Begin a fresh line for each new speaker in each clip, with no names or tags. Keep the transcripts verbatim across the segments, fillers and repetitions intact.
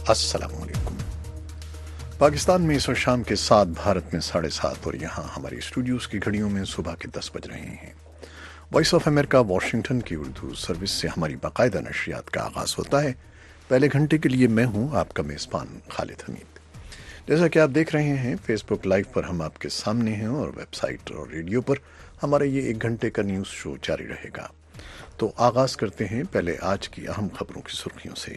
السلام علیکم۔ پاکستان میں اس وقت شام کے سات، بھارت میں ساڑھے سات، اور یہاں ہماری اسٹوڈیوز کی گھڑیوں میں صبح کے دس بج رہے ہیں۔ وائس آف امریکہ واشنگٹن کی اردو سروس سے ہماری باقاعدہ نشریات کا آغاز ہوتا ہے۔ پہلے گھنٹے کے لیے میں ہوں آپ کا میزبان خالد حمید۔ جیسا کہ آپ دیکھ رہے ہیں فیس بک لائیو پر ہم آپ کے سامنے ہیں، اور ویب سائٹ اور ریڈیو پر ہمارا یہ ایک گھنٹے کا نیوز شو جاری رہے گا۔ تو آغاز کرتے ہیں پہلے آج کی اہم خبروں کی سرخیوں سے۔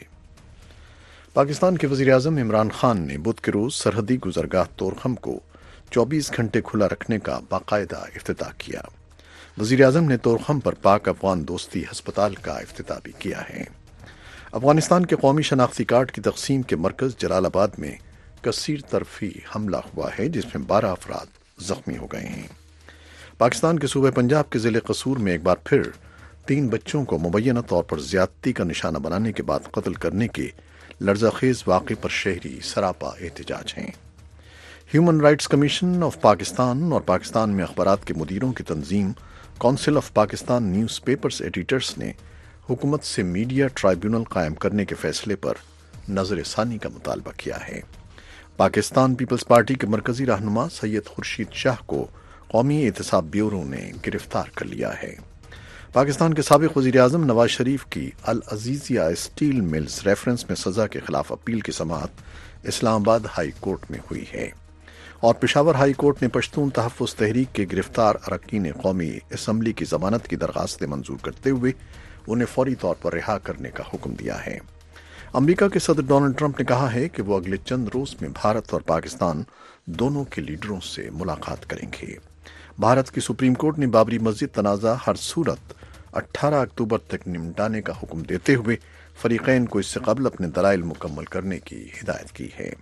پاکستان کے وزیر اعظم عمران خان نے بدھ کے روز سرحدی گزرگاہ طورخم کو چوبیس گھنٹے کھلا رکھنے کا باقاعدہ افتتاح کیا۔ وزیر اعظم نے طورخم پر پاک افغان دوستی ہسپتال کا افتتاح بھی کیا ہے۔ افغانستان کے قومی شناختی کارڈ کی تقسیم کے مرکز جلال آباد میں کثیر طرفی حملہ ہوا ہے، جس میں بارہ افراد زخمی ہو گئے ہیں۔ پاکستان کے صوبہ پنجاب کے ضلع قصور میں ایک بار پھر تین بچوں کو مبینہ طور پر زیادتی کا نشانہ بنانے کے بعد قتل کرنے کے لرزہ خیز واقعے پر شہری سراپا احتجاج ہیں۔ Human Rights Commission of Pakistan اور پاکستان میں اخبارات کے مدیروں کی تنظیم Council of Pakistan newspapers editors نے حکومت سے میڈیا ٹرائیبیونل قائم کرنے کے فیصلے پر نظر ثانی کا مطالبہ کیا ہے۔ پاکستان پیپلز پارٹی کے مرکزی رہنما سید خورشید شاہ کو قومی احتساب بیورو نے گرفتار کر لیا ہے۔ پاکستان کے سابق وزیر اعظم نواز شریف کی العزیزیہ اسٹیل ملز ریفرنس میں سزا کے خلاف اپیل کی سماعت اسلام آباد ہائی کورٹ میں ہوئی ہے، اور پشاور ہائی کورٹ نے پشتون تحفظ تحریک کے گرفتار اراکین قومی اسمبلی کی ضمانت کی درخواستیں منظور کرتے ہوئے انہیں فوری طور پر رہا کرنے کا حکم دیا ہے۔ امریکہ کے صدر ڈونلڈ ٹرمپ نے کہا ہے کہ وہ اگلے چند روز میں بھارت اور پاکستان دونوں کے لیڈروں سے ملاقات کریں گے۔ بھارت کی سپریم کورٹ نے بابری مسجد تنازع ہر صورت اٹھارہ اکتوبر تک نمٹانے کا حکم دیتے ہوئے فریقین کو اس سے قبل اپنے دلائل مکمل کرنے کی ہدایت کی ہے۔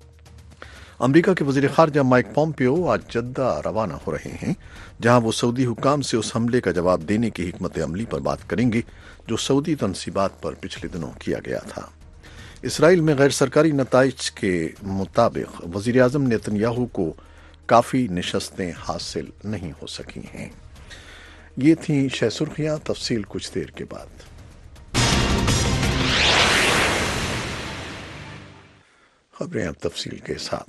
امریکہ کے وزیر خارجہ مائک پومپیو آج جدہ روانہ ہو رہے ہیں، جہاں وہ سعودی حکام سے اس حملے کا جواب دینے کی حکمت عملی پر بات کریں گے جو سعودی تنصیبات پر پچھلے دنوں کیا گیا تھا۔ اسرائیل میں غیر سرکاری نتائج کے مطابق وزیر اعظم نیتن یاہو کو کافی نشستیں حاصل نہیں ہو سکی ہیں۔ یہ تھیں شہ سرخیاں، تفصیل کچھ دیر کے بعد۔ خبریں اب تفصیل کے ساتھ۔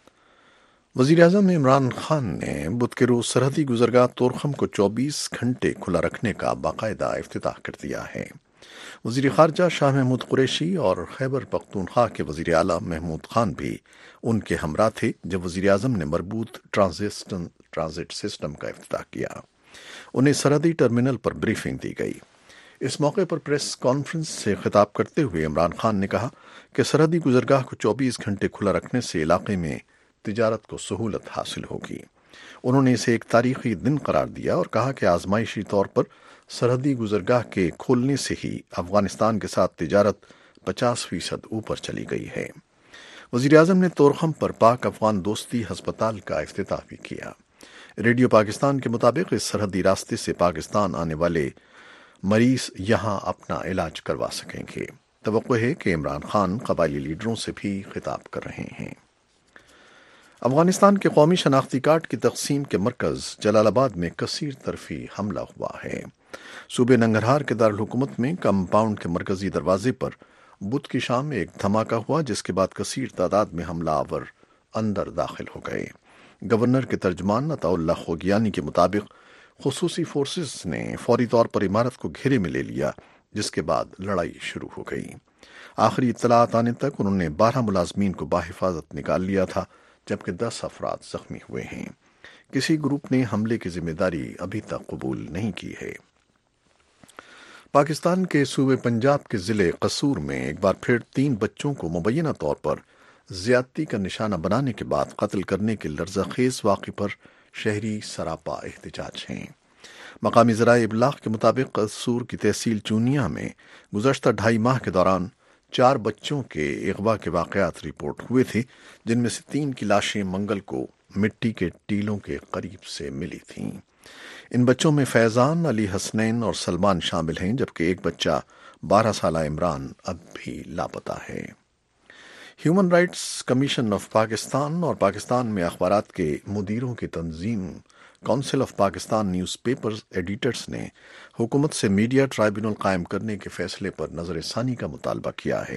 وزیر اعظم عمران خان نے بدھ کے روز سرحدی گزرگاہ طورخم کو چوبیس گھنٹے کھلا رکھنے کا باقاعدہ افتتاح کر دیا ہے۔ وزیر خارجہ شاہ محمود قریشی اور خیبر پختونخوا کے وزیر اعلیٰ محمود خان بھی ان کے ہمراہ تھے جب وزیر اعظم نے مربوط ٹرانزٹ سسٹم کا افتتاح کیا۔ انہیں سرحدی ٹرمینل پر بریفنگ دی گئی۔ اس موقع پر پریس کانفرنس سے خطاب کرتے ہوئے عمران خان نے کہا کہ سرحدی گزرگاہ کو چوبیس گھنٹے کھلا رکھنے سے علاقے میں تجارت کو سہولت حاصل ہوگی۔ انہوں نے اسے ایک تاریخی دن قرار دیا اور کہا کہ آزمائشی طور پر سرحدی گزرگاہ کے کھولنے سے ہی افغانستان کے ساتھ تجارت پچاس فیصد اوپر چلی گئی ہے۔ وزیر اعظم نے طورخم پر پاک افغان دوستی ہسپتال کا افتتاح بھی کیا۔ ریڈیو پاکستان کے مطابق اس سرحدی راستے سے پاکستان آنے والے مریض یہاں اپنا علاج کروا سکیں گے۔ توقع ہے کہ عمران خان قبائلی لیڈروں سے بھی خطاب کر رہے ہیں۔ افغانستان کے قومی شناختی کارڈ کی تقسیم کے مرکز جلال آباد میں کثیر طرفی حملہ ہوا ہے۔ صوبے ننگرہار کے دارالحکومت میں کمپاؤنڈ کے مرکزی دروازے پر بدھ کی شام میں ایک دھماکہ ہوا، جس کے بعد کثیر تعداد میں حملہ آور اندر داخل ہو گئے۔ گورنر کے ترجمان عطا اللہ خوگیانی کے مطابق خصوصی فورسز نے فوری طور پر عمارت کو گھیرے میں لے لیا، جس کے بعد لڑائی شروع ہو گئی۔ آخری اطلاعات آنے تک انہوں نے بارہ ملازمین کو بحفاظت نکال لیا تھا، جبکہ دس افراد زخمی ہوئے ہیں۔ کسی گروپ نے حملے کی ذمہ داری ابھی تک قبول نہیں کی ہے۔ پاکستان کے صوبے پنجاب کے ضلع قصور میں ایک بار پھر تین بچوں کو مبینہ طور پر زیادتی کا نشانہ بنانے کے بعد قتل کرنے کے لرزہ خیز واقعے پر شہری سراپا احتجاج ہیں۔ مقامی ذرائع ابلاغ کے مطابق قصور کی تحصیل چونیا میں گزشتہ ڈھائی ماہ کے دوران چار بچوں کے اغوا کے واقعات رپورٹ ہوئے تھے، جن میں سے تین کی لاشیں منگل کو مٹی کے ٹیلوں کے قریب سے ملی تھیں۔ ان بچوں میں فیضان، علی حسنین اور سلمان شامل ہیں، جبکہ ایک بچہ بارہ سالہ عمران اب بھی لاپتہ ہے۔ Human Rights Commission of Pakistan اور پاکستان میں اخبارات کے مدیروں کی تنظیم Council of Pakistan newspapers editors نے حکومت سے میڈیا ٹرائیبیونل قائم کرنے کے فیصلے پر نظر ثانی کا مطالبہ کیا ہے۔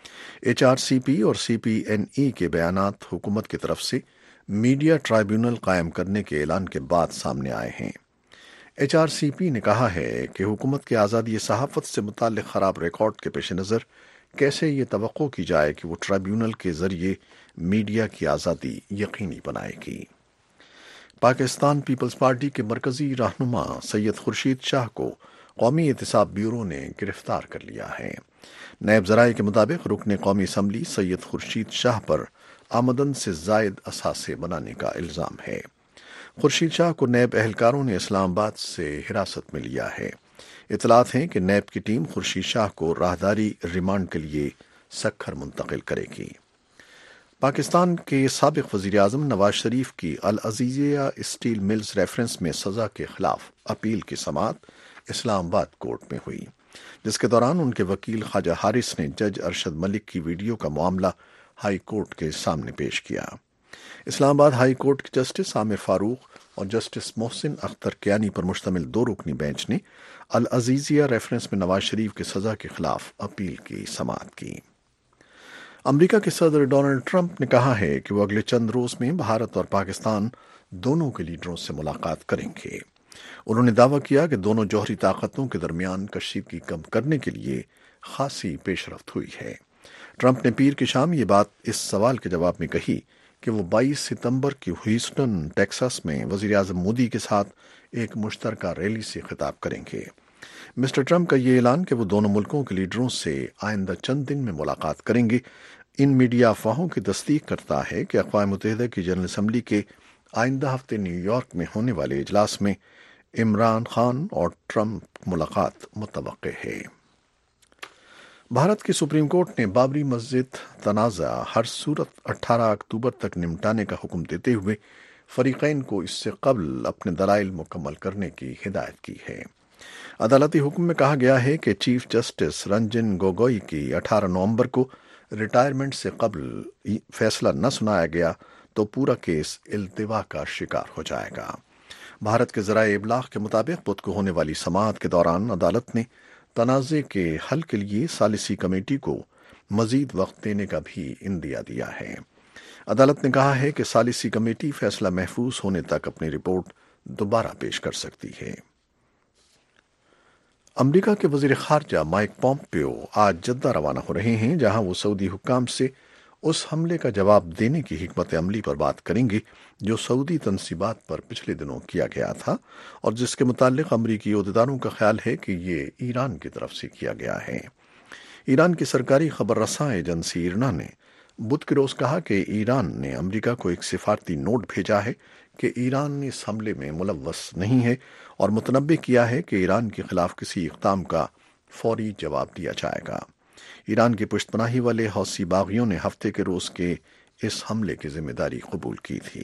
ایچ آر سی پی اور سی پی این ای کے بیانات حکومت کی طرف سے میڈیا ٹرائیبیونل قائم کرنے کے اعلان کے بعد سامنے آئے ہیں۔ ایچ آر سی پی نے کہا ہے کہ حکومت کے آزادی صحافت سے متعلق خراب ریکارڈ کے پیش نظر کیسے یہ توقع کی جائے کہ وہ ٹرائیبیونل کے ذریعے میڈیا کی آزادی یقینی بنائے گی۔ پاکستان پیپلز پارٹی کے مرکزی رہنما سید خورشید شاہ کو قومی احتساب بیورو نے گرفتار کر لیا ہے۔ نیب ذرائع کے مطابق رکن قومی اسمبلی سید خورشید شاہ پر آمدن سے زائد اثاثے بنانے کا الزام ہے۔ خورشید شاہ کو نیب اہلکاروں نے اسلام آباد سے حراست میں لیا ہے۔ اطلاعات ہیں کہ نیب کی ٹیم خورشید شاہ کو راہداری ریمانڈ کے لیے سکھر منتقل کرے گی۔ پاکستان کے سابق وزیر اعظم نواز شریف کی العزیزیہ اسٹیل ملز ریفرنس میں سزا کے خلاف اپیل کی سماعت اسلام آباد کورٹ میں ہوئی، جس کے دوران ان کے وکیل خواجہ حارث نے جج ارشد ملک کی ویڈیو کا معاملہ ہائی کورٹ کے سامنے پیش کیا۔ اسلام آباد ہائی کورٹ کے جسٹس عامر فاروق اور جسٹس محسن اختر کیانی پر مشتمل دو رکنی بینچ نے العزیزیہ ریفرنس میں نواز شریف کی سزا کے خلاف اپیل کی سماعت کی۔ امریکہ کے صدر ڈونلڈ ٹرمپ نے کہا ہے کہ وہ اگلے چند روز میں بھارت اور پاکستان دونوں کے لیڈروں سے ملاقات کریں گے۔ انہوں نے دعویٰ کیا کہ دونوں جوہری طاقتوں کے درمیان کشیدگی کم کرنے کے لیے خاصی پیش رفت ہوئی ہے۔ ٹرمپ نے پیر کی شام یہ بات اس سوال کے جواب میں کہی کہ وہ بائیس ستمبر کی ہیوسٹن ٹیکساس میں وزیر اعظم مودی کے ساتھ ایک مشترکہ ریلی سے خطاب کریں گے۔ مسٹر ٹرمپ کا یہ اعلان کہ وہ دونوں ملکوں کے لیڈروں سے آئندہ چند دن میں ملاقات کریں گے ان میڈیا افواہوں کی تصدیق کرتا ہے کہ اقوام متحدہ کی جنرل اسمبلی کے آئندہ ہفتے نیو یارک میں ہونے والے اجلاس میں عمران خان اور ٹرمپ ملاقات متوقع ہے۔ بھارت کی سپریم کورٹ نے بابری مسجد تنازع ہر صورت اٹھارہ اکتوبر تک نمٹانے کا حکم دیتے ہوئے فریقین کو اس سے قبل اپنے دلائل مکمل کرنے کی ہدایت کی ہے۔ عدالتی حکم میں کہا گیا ہے کہ چیف جسٹس رنجن گوگوئی کی اٹھارہ نومبر کو ریٹائرمنٹ سے قبل فیصلہ نہ سنایا گیا تو پورا کیس التوا کا شکار ہو جائے گا۔ بھارت کے ذرائع ابلاغ کے مطابق بدھ کو ہونے والی سماعت کے دوران عدالت نے تنازع کے حل کے لیے ثالثی کمیٹی کو مزید وقت دینے کا بھی عندیہ دیا ہے۔ عدالت نے کہا ہے کہ ثالثی کمیٹی فیصلہ محفوظ ہونے تک اپنی رپورٹ دوبارہ پیش کر سکتی ہے۔ امریکہ کے وزیر خارجہ مائک پومپیو آج جدہ روانہ ہو رہے ہیں، جہاں وہ سعودی حکام سے اس حملے کا جواب دینے کی حکمت عملی پر بات کریں گے جو سعودی تنصیبات پر پچھلے دنوں کیا گیا تھا اور جس کے متعلق امریکی عہدیداروں کا خیال ہے کہ یہ ایران کی طرف سے کیا گیا ہے۔ ایران کی سرکاری خبر رساں ایجنسی ایرنا نے بدھ کے روز کہا کہ ایران نے امریکہ کو ایک سفارتی نوٹ بھیجا ہے کہ ایران اس حملے میں ملوث نہیں ہے اور متنبہ کیا ہے کہ ایران کے خلاف کسی اقدام کا فوری جواب دیا جائے گا۔ ایران کی پشت پناہی والے حوثی باغیوں نے ہفتے کے روز کے اس حملے کی ذمہ داری قبول کی تھی۔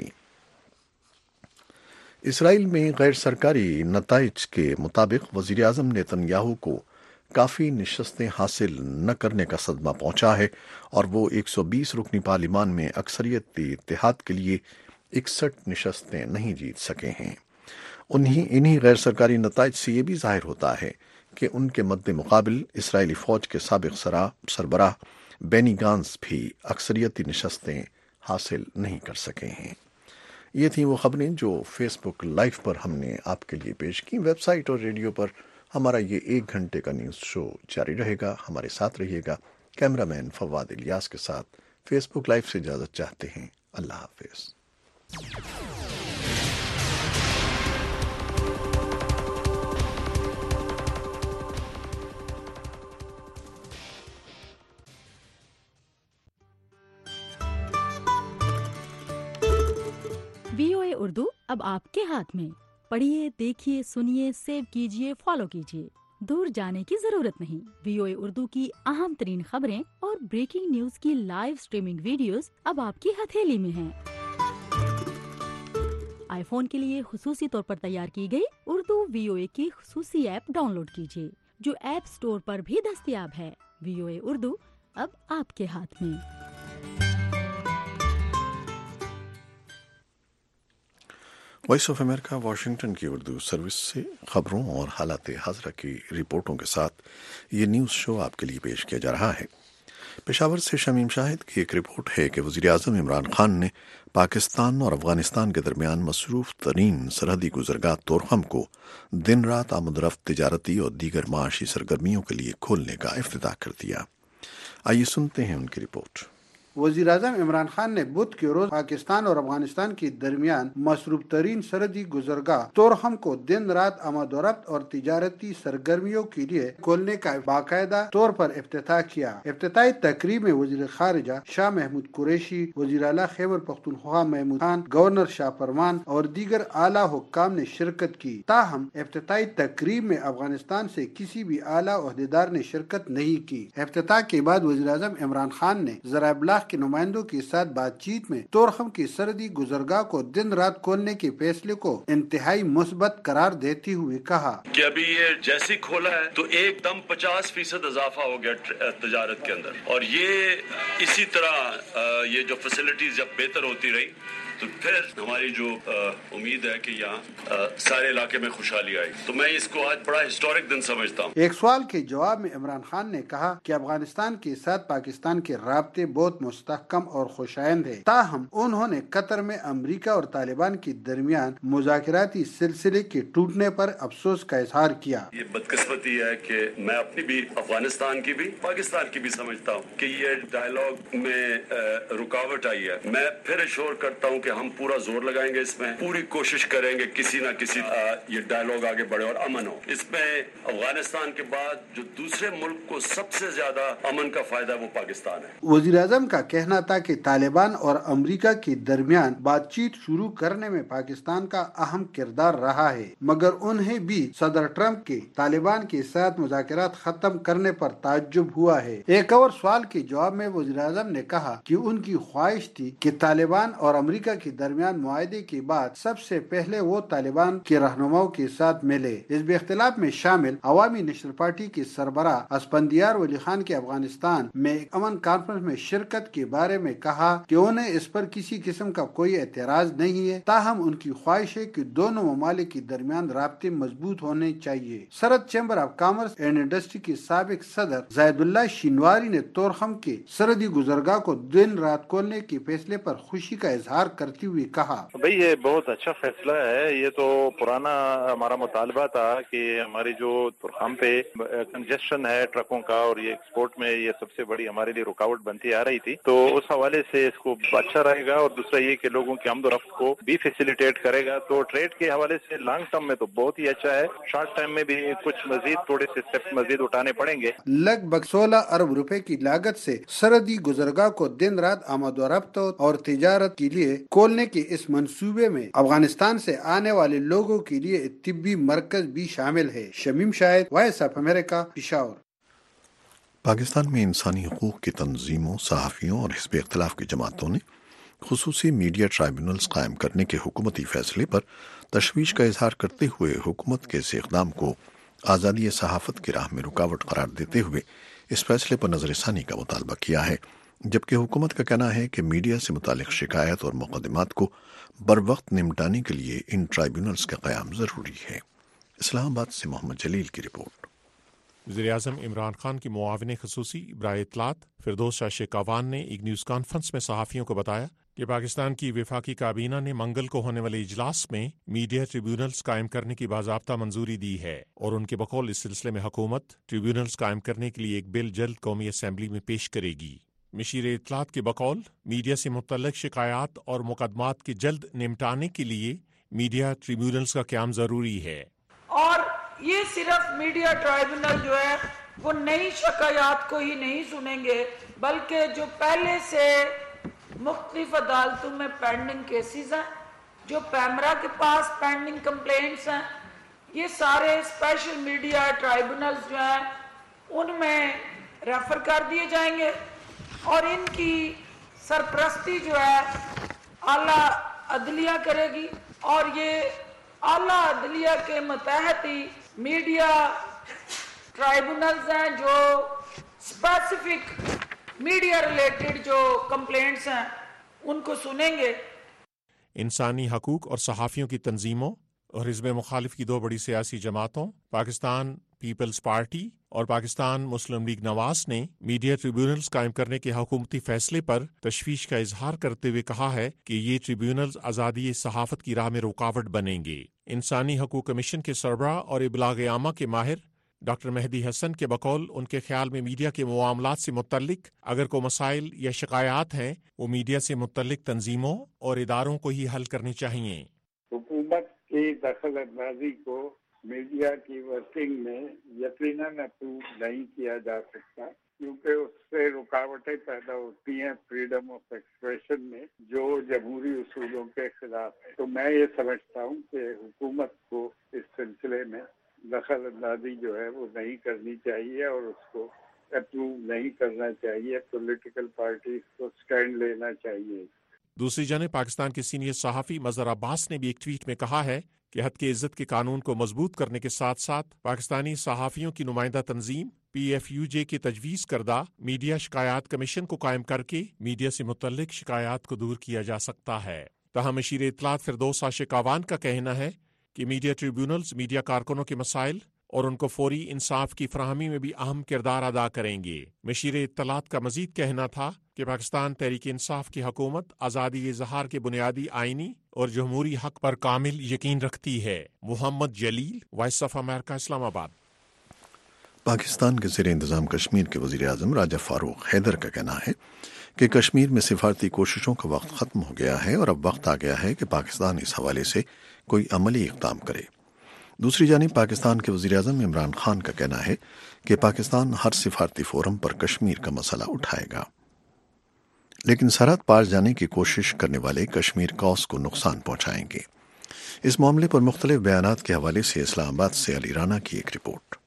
اسرائیل میں غیر سرکاری نتائج کے مطابق وزیر اعظم نیتن یاہو کو کافی نشستیں حاصل نہ کرنے کا صدمہ پہنچا ہے اور وہ ایک سو بیس رکنی پارلیمان میں اکثریتی اتحاد کے لیے اکسٹھ نشستیں نہیں جیت سکے ہیں۔ انہی انہی غیر سرکاری نتائج سے یہ بھی ظاہر ہوتا ہے کہ ان کے مد مقابل اسرائیلی فوج کے سابق سربراہ بینی گانز بھی اکثریتی نشستیں حاصل نہیں کر سکے ہیں۔ یہ تھیں وہ خبریں جو فیس بک لائیو پر ہم نے آپ کے لیے پیش کی۔ ویب سائٹ اور ریڈیو پر ہمارا یہ ایک گھنٹے کا نیوز شو جاری رہے گا، ہمارے ساتھ رہیے گا۔ کیمرہ مین فواد الیاس کے ساتھ فیس بک لائیو سے اجازت چاہتے ہیں۔ اللہ حافظ۔
وی او اے اردو اب آپ کے ہاتھ میں۔ پڑھیے، دیکھیے، سنیے، سیو کیجیے، فالو کیجیے۔ دور جانے کی ضرورت نہیں۔ وی او اے اردو کی اہم ترین خبریں اور بریکنگ نیوز کی لائیو سٹریمنگ ویڈیوز اب آپ کی ہتھیلی میں ہیں۔ آئی فون کے لیے خصوصی طور پر تیار کی گئی اردو وی او اے کی خصوصی ایپ ڈاؤن لوڈ کیجیے، جو ایپ سٹور پر بھی دستیاب ہے۔ وی او اے اردو اب آپ کے ہاتھ میں۔
وائس آف امریکہ واشنگٹن کی اردو سروس سے خبروں اور حالات حاضرہ کی رپورٹوں کے ساتھ یہ نیوز شو آپ کے لیے پیش کیا جا رہا ہے۔ پشاور سے شمیم شاہد کی ایک رپورٹ ہے کہ وزیراعظم عمران خان نے پاکستان اور افغانستان کے درمیان مصروف ترین سرحدی گزرگاہ طورخم کو دن رات آمد رفت تجارتی اور دیگر معاشی سرگرمیوں کے لیے کھولنے کا افتتاح کر دیا۔ آئیے سنتے ہیں ان کی رپورٹ۔
وزیر اعظم عمران خان نے بدھ کے روز پاکستان اور افغانستان کے درمیان مصروف ترین سرحدی گزرگاہ طورخم کو دن رات آمد و رفت اور تجارتی سرگرمیوں کے لیے کھولنے کا باقاعدہ طور پر افتتاح کیا۔ افتتاحی تقریب میں وزیر خارجہ شاہ محمود قریشی، وزیر اعلیٰ خیبر پختونخوا محمود خان، گورنر شاہ فرمان اور دیگر اعلیٰ حکام نے شرکت کی۔ تاہم افتتاحی تقریب میں افغانستان سے کسی بھی اعلیٰ عہدیدار نے شرکت نہیں کی۔ افتتاح کے بعد وزیر اعظم عمران خان نے ذرائع ابلاغ کے نمائندوں کے ساتھ بات چیت میں طورخم کی سرحدی گزرگاہ کو دن رات کھولنے کے فیصلے کو انتہائی مثبت قرار دیتے ہوئے کہا
کہ ابھی یہ جیسے کھولا ہے تو ایک دم پچاس فیصد اضافہ ہو گیا تجارت کے اندر، اور یہ اسی طرح یہ جو فیسلٹیز جب بہتر ہوتی رہی تو پھر ہماری جو امید ہے کہ یہاں سارے علاقے میں خوشحالی آئی، تو میں اس کو آج بڑا ہسٹورک دن سمجھتا ہوں۔
ایک سوال کے جواب میں عمران خان نے کہا کہ افغانستان کے ساتھ پاکستان کے رابطے بہت مستحکم اور خوشائند ہیں، تاہم انہوں نے قطر میں امریکہ اور طالبان کے درمیان مذاکراتی سلسلے کے ٹوٹنے پر افسوس کا اظہار کیا۔
یہ بدقسمتی ہے کہ میں اپنی بھی افغانستان کی بھی پاکستان کی بھی سمجھتا ہوں کہ یہ ڈائیلاگ میں رکاوٹ آئی ہے۔ میں پھر اشور کرتا ہوں کہ ہم پورا زور لگائیں گے، اس میں پوری کوشش کریں گے کسی نہ کسی یہ ڈائیلاگ آگے بڑھے اور امن ہو۔ اس میں افغانستان کے بعد جو دوسرے ملک کو سب سے زیادہ امن کا فائدہ ہے وہ پاکستان ہے۔
وزیر اعظم کا کہنا تھا کہ طالبان اور امریکہ کے درمیان بات چیت شروع کرنے میں پاکستان کا اہم کردار رہا ہے، مگر انہیں بھی صدر ٹرمپ کے طالبان کے ساتھ مذاکرات ختم کرنے پر تعجب ہوا ہے۔ ایک اور سوال کے جواب میں وزیر اعظم نے کہا کہ ان کی خواہش تھی کہ طالبان اور امریکہ کے درمیان معاہدے کے بعد سب سے پہلے وہ طالبان کے رہنماؤں کے ساتھ ملے۔ اس بھی اختلاف میں شامل عوامی نیشنل پارٹی کے سربراہ اسفندیار ولی خان کے افغانستان میں ایک امن کانفرنس میں شرکت کے بارے میں کہا کہ انہیں اس پر کسی قسم کا کوئی اعتراض نہیں ہے، تاہم ان کی خواہش ہے کہ دونوں ممالک کے درمیان رابطے مضبوط ہونے چاہیے۔ Sarhad chamber of commerce and industry کے سابق صدر زید اللہ شینواری نے طورخم کے سرحدی گزرگاہ کو دن رات کھولنے کے فیصلے پر خوشی کا اظہار کرتے ہوئے کہا
بھئی یہ بہت اچھا فیصلہ ہے۔ یہ تو پرانا ہمارا مطالبہ تھا کہ ہماری جو طورخم پہ کنجسشن ہے ٹرکوں کا اور یہ ایکسپورٹ میں یہ سب سے بڑی ہمارے لیے رکاوٹ بنتی آ رہی تھی، تو اس حوالے سے اس کو اچھا رہے گا، اور دوسرا یہ کہ لوگوں کی آمد و رفت کو بھی فیسیلیٹیٹ کرے گا، تو ٹریڈ کے حوالے سے لانگ ٹرم میں تو بہت ہی اچھا ہے۔ شارٹ ٹائم میں بھی کچھ مزید تھوڑے سے اسٹیپس مزید اٹھانے پڑیں گے۔
لگ بھگ سولہ ارب روپے کی لاگت سے سرحدی گزرگاہ کو دن رات آمد و رفت اور تجارت کے لیے کھولنے کے اس منصوبے میں افغانستان سے آنے والے لوگوں کے لیے طبی مرکز بھی شامل ہے۔ Shamim Shahid, voice of America, Peshawar.
Pakistan میں انسانی حقوق کی تنظیموں، صحافیوں اور حزب اختلاف کی جماعتوں نے خصوصی میڈیا ٹرائبیونلز قائم کرنے کے حکومتی فیصلے پر تشویش کا اظہار کرتے ہوئے حکومت کے اس اقدام کو آزادی صحافت کی راہ میں رکاوٹ قرار دیتے ہوئے اس فیصلے پر نظر ثانی کا مطالبہ کیا ہے، جبکہ حکومت کا کہنا ہے کہ میڈیا سے متعلق شکایت اور مقدمات کو بروقت نمٹانے کے لیے ان ٹرائبیونلز کا قیام ضروری ہے۔ اسلام آباد سے محمد جلیل کی رپورٹ۔
وزیر اعظم عمران خان کی معاون خصوصی برائے اطلاعات فردوس شاہ شیکاوان نے ایک نیوز کانفرنس میں صحافیوں کو بتایا کہ پاکستان کی وفاقی کابینہ نے منگل کو ہونے والے اجلاس میں میڈیا ٹریبیونلز قائم کرنے کی باضابطہ منظوری دی ہے، اور ان کے بقول اس سلسلے میں حکومت ٹریبیونلز قائم کرنے کے لیے ایک بل جلد قومی اسمبلی میں پیش کرے گی۔ مشیر اطلاعات کے بقول میڈیا سے متعلق شکایات اور مقدمات کے جلد نمٹانے کے لیے میڈیا ٹریبیونلز کا قیام ضروری ہے،
اور یہ صرف میڈیا ٹرائبیونل جو ہے وہ نئی شکایات کو ہی نہیں سنیں گے، بلکہ جو پہلے سے مختلف عدالتوں میں پینڈنگ کیسز ہیں، جو پیمرا کے پاس پینڈنگ کمپلینٹس ہیں، یہ سارے اسپیشل میڈیا ٹرائبیونلز جو ہیں ان میں ریفر کر دیے جائیں گے، اور ان کی سرپرستی جو ہے اعلیٰ عدلیہ کرے گی، اور یہ اعلیٰ عدلیہ کے متحد ہی میڈیا ٹرائبونلز ہیں جو اسپیسیفک میڈیا ریلیٹڈ جو کمپلینٹس ہیں ان کو سنیں گے۔
انسانی حقوق اور صحافیوں کی تنظیموں اور حزب مخالف کی دو بڑی سیاسی جماعتوں پاکستان پیپلز پارٹی اور پاکستان مسلم لیگ نواز نے میڈیا ٹریبیونلز قائم کرنے کے حکومتی فیصلے پر تشویش کا اظہار کرتے ہوئے کہا ہے کہ یہ ٹریبیونلز آزادی صحافت کی راہ میں رکاوٹ بنیں گے۔ انسانی حقوق کمیشن کے سربراہ اور ابلاغ عامہ کے ماہر ڈاکٹر مہدی حسن کے بقول ان کے خیال میں میڈیا کے معاملات سے متعلق اگر کوئی مسائل یا شکایات ہیں وہ میڈیا سے متعلق تنظیموں اور اداروں کو ہی حل کرنی چاہیے۔
حکومت کی دخل اندازی کو میڈیا کی ورکنگ میں یقیناً اپروو نہیں کیا جا سکتا، کیونکہ اس سے رکاوٹیں پیدا ہوتی ہیں فریڈم آف ایکسپریشن میں جو جمہوری اصولوں کے خلاف ہے۔ تو میں یہ سمجھتا ہوں کہ حکومت کو اس سلسلے میں دخل اندازی جو ہے وہ نہیں کرنی چاہیے اور اس کو اپروو نہیں کرنا چاہیے۔ پولیٹیکل پارٹیز کو سٹینڈ لینا چاہیے۔
دوسری جانب پاکستان کے سینئر صحافی مظہر عباس نے بھی ایک ٹویٹ میں کہا ہے کہ حد کی عزت کے قانون کو مضبوط کرنے کے ساتھ ساتھ پاکستانی صحافیوں کی نمائندہ تنظیم پی ایف یو جے کے تجویز کردہ میڈیا شکایات کمیشن کو قائم کر کے میڈیا سے متعلق شکایات کو دور کیا جا سکتا ہے۔ تاہم مشیر اطلاعات فردوس عاشقاوان کا کہنا ہے کہ میڈیا ٹریبیونلز میڈیا کارکنوں کے مسائل اور ان کو فوری انصاف کی فراہمی میں بھی اہم کردار ادا کریں گے۔ مشیر اطلاعات کا مزید کہنا تھا کہ پاکستان تحریک انصاف کی حکومت آزادی اظہار کے بنیادی آئینی اور جمہوری حق پر کامل یقین رکھتی ہے۔ محمد جلیل، وائس آف امریکہ، اسلام آباد۔
پاکستان کے زیر انتظام کشمیر کے وزیر اعظم راجہ فاروق حیدر کا کہنا ہے کہ کشمیر میں سفارتی کوششوں کا وقت ختم ہو گیا ہے اور اب وقت آ گیا ہے کہ پاکستان اس حوالے سے کوئی عملی اقدام کرے۔ دوسری جانب پاکستان کے وزیر اعظم عمران خان کا کہنا ہے کہ پاکستان ہر سفارتی فورم پر کشمیر کا مسئلہ اٹھائے گا، لیکن سرحد پار جانے کی کوشش کرنے والے کشمیر کاز کو نقصان پہنچائیں گے۔ اس معاملے پر مختلف بیانات کے حوالے سے اسلام آباد سے علی رانا کی ایک رپورٹ۔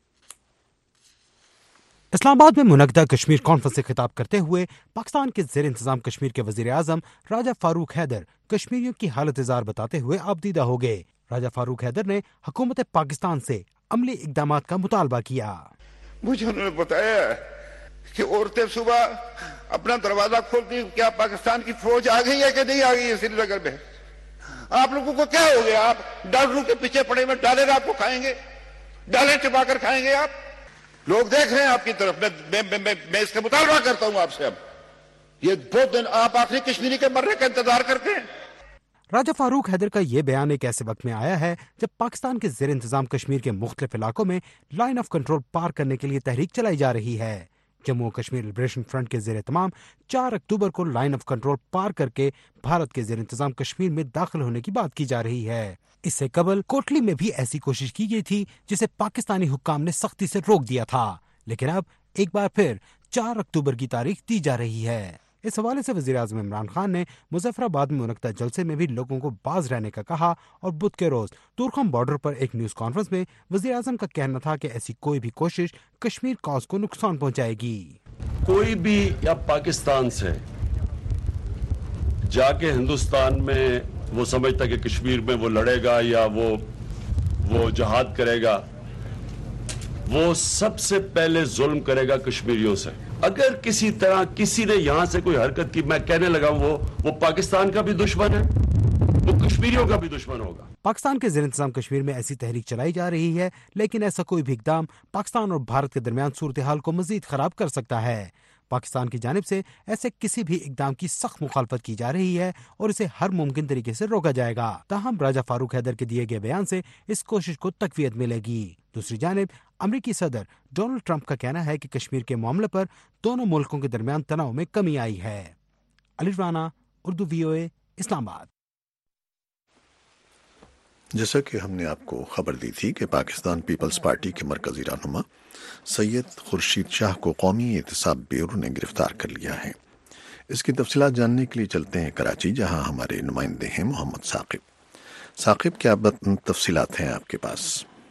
اسلام آباد میں منعقدہ کشمیر کانفرنس سے خطاب کرتے ہوئے پاکستان کے زیر انتظام کشمیر کے وزیر اعظم راجہ فاروق حیدر کشمیریوں کی حالت زار بتاتے ہوئے آبدیدہ ہو گئے۔ راجہ فاروق حیدر نے حکومت پاکستان سے عملی اقدامات کا مطالبہ کیا۔
مجھے انہوں نے بتایا کہ عورتیں صبح اپنا دروازہ کھولتی ہیں، کیا پاکستان کی فوج آ گئی ہے کہ نہیں آ گئی ہے سری نگر میں؟ آپ لوگوں کو کیا ہو گیا؟ آپ ڈالروں کے پیچھے پڑے میں ڈالر آپ کو کھائیں گے، ڈالر چبا کر کھائیں گے آپ؟ لوگ دیکھ رہے ہیں آپ کی طرف۔ میں, میں, میں, میں اس کا مطالبہ کرتا ہوں آپ سے، اب یہ بہت دن آپ آخری کشمیری کے مرنے کا انتظار کرتے ہیں۔
راجہ فاروق حیدر کا یہ بیان ایک ایسے وقت میں آیا ہے جب پاکستان کے زیر انتظام کشمیر کے مختلف علاقوں میں لائن آف کنٹرول پار کرنے کے لیے تحریک چلائی جا رہی ہے۔ جموں و کشمیر لبریشن فرنٹ کے زیر اہتمام چار اکتوبر کو لائن آف کنٹرول پار کر کے بھارت کے زیر انتظام کشمیر میں داخل ہونے کی بات کی جا رہی ہے۔ اس سے قبل کوٹلی میں بھی ایسی کوشش کی گئی تھی جسے پاکستانی حکام نے سختی سے روک دیا تھا، لیکن اب ایک بار پھر چار اکتوبر کی تاریخ دی جا رہی ہے۔ اس حوالے سے وزیر اعظم عمران خان نے مظفر آباد میں منعقدہ جلسے میں بھی لوگوں کو باز رہنے کا کہا اور بدھ کے روز تورخم بارڈر پر ایک نیوز کانفرنس میں وزیر اعظم کا کہنا تھا کہ ایسی کوئی بھی کوشش کشمیر کاز کو نقصان پہنچائے گی۔
کوئی بھی یا پاکستان سے جا کے ہندوستان میں وہ سمجھتا کہ کشمیر میں وہ لڑے گا یا وہ وہ جہاد کرے گا، وہ سب سے پہلے ظلم کرے گا کشمیریوں سے۔ اگر کسی طرح کسی نے یہاں سے کوئی حرکت کی، میں کہنے لگا وہ وہ پاکستان کا بھی دشمن ہے، وہ کشمیریوں کا بھی دشمن ہوگا۔
پاکستان کے زیر انتظام کشمیر میں ایسی تحریک چلائی جا رہی ہے، لیکن ایسا کوئی بھی اقدام پاکستان اور بھارت کے درمیان صورتحال کو مزید خراب کر سکتا ہے۔ پاکستان کی جانب سے ایسے کسی بھی اقدام کی سخت مخالفت کی جا رہی ہے اور اسے ہر ممکن طریقے سے روکا جائے گا۔ تاہم راجہ فاروق حیدر کے دیے گئے بیان سے اس کوشش کو تقویت ملے گی۔ دوسری جانب امریکی صدر ڈونلڈ ٹرمپ کا کہنا ہے کہ کشمیر کے معاملے پر دونوں ملکوں کے درمیان تناؤ میں کمی آئی ہے۔ علی رانا، اردو وی او اے، اسلام آباد۔
جیسا کہ ہم نے آپ کو خبر دی تھی کہ پاکستان پیپلز پارٹی کے مرکزی رہنما سید خورشید شاہ کو قومی احتساب بیورو نے گرفتار کر لیا ہے۔ اس کی تفصیلات جاننے کے لیے چلتے ہیں کراچی، جہاں ہمارے نمائندے ہیں محمد ثاقب۔ ثاقب، کیا تفصیلات ہیں آپ کے پاس؟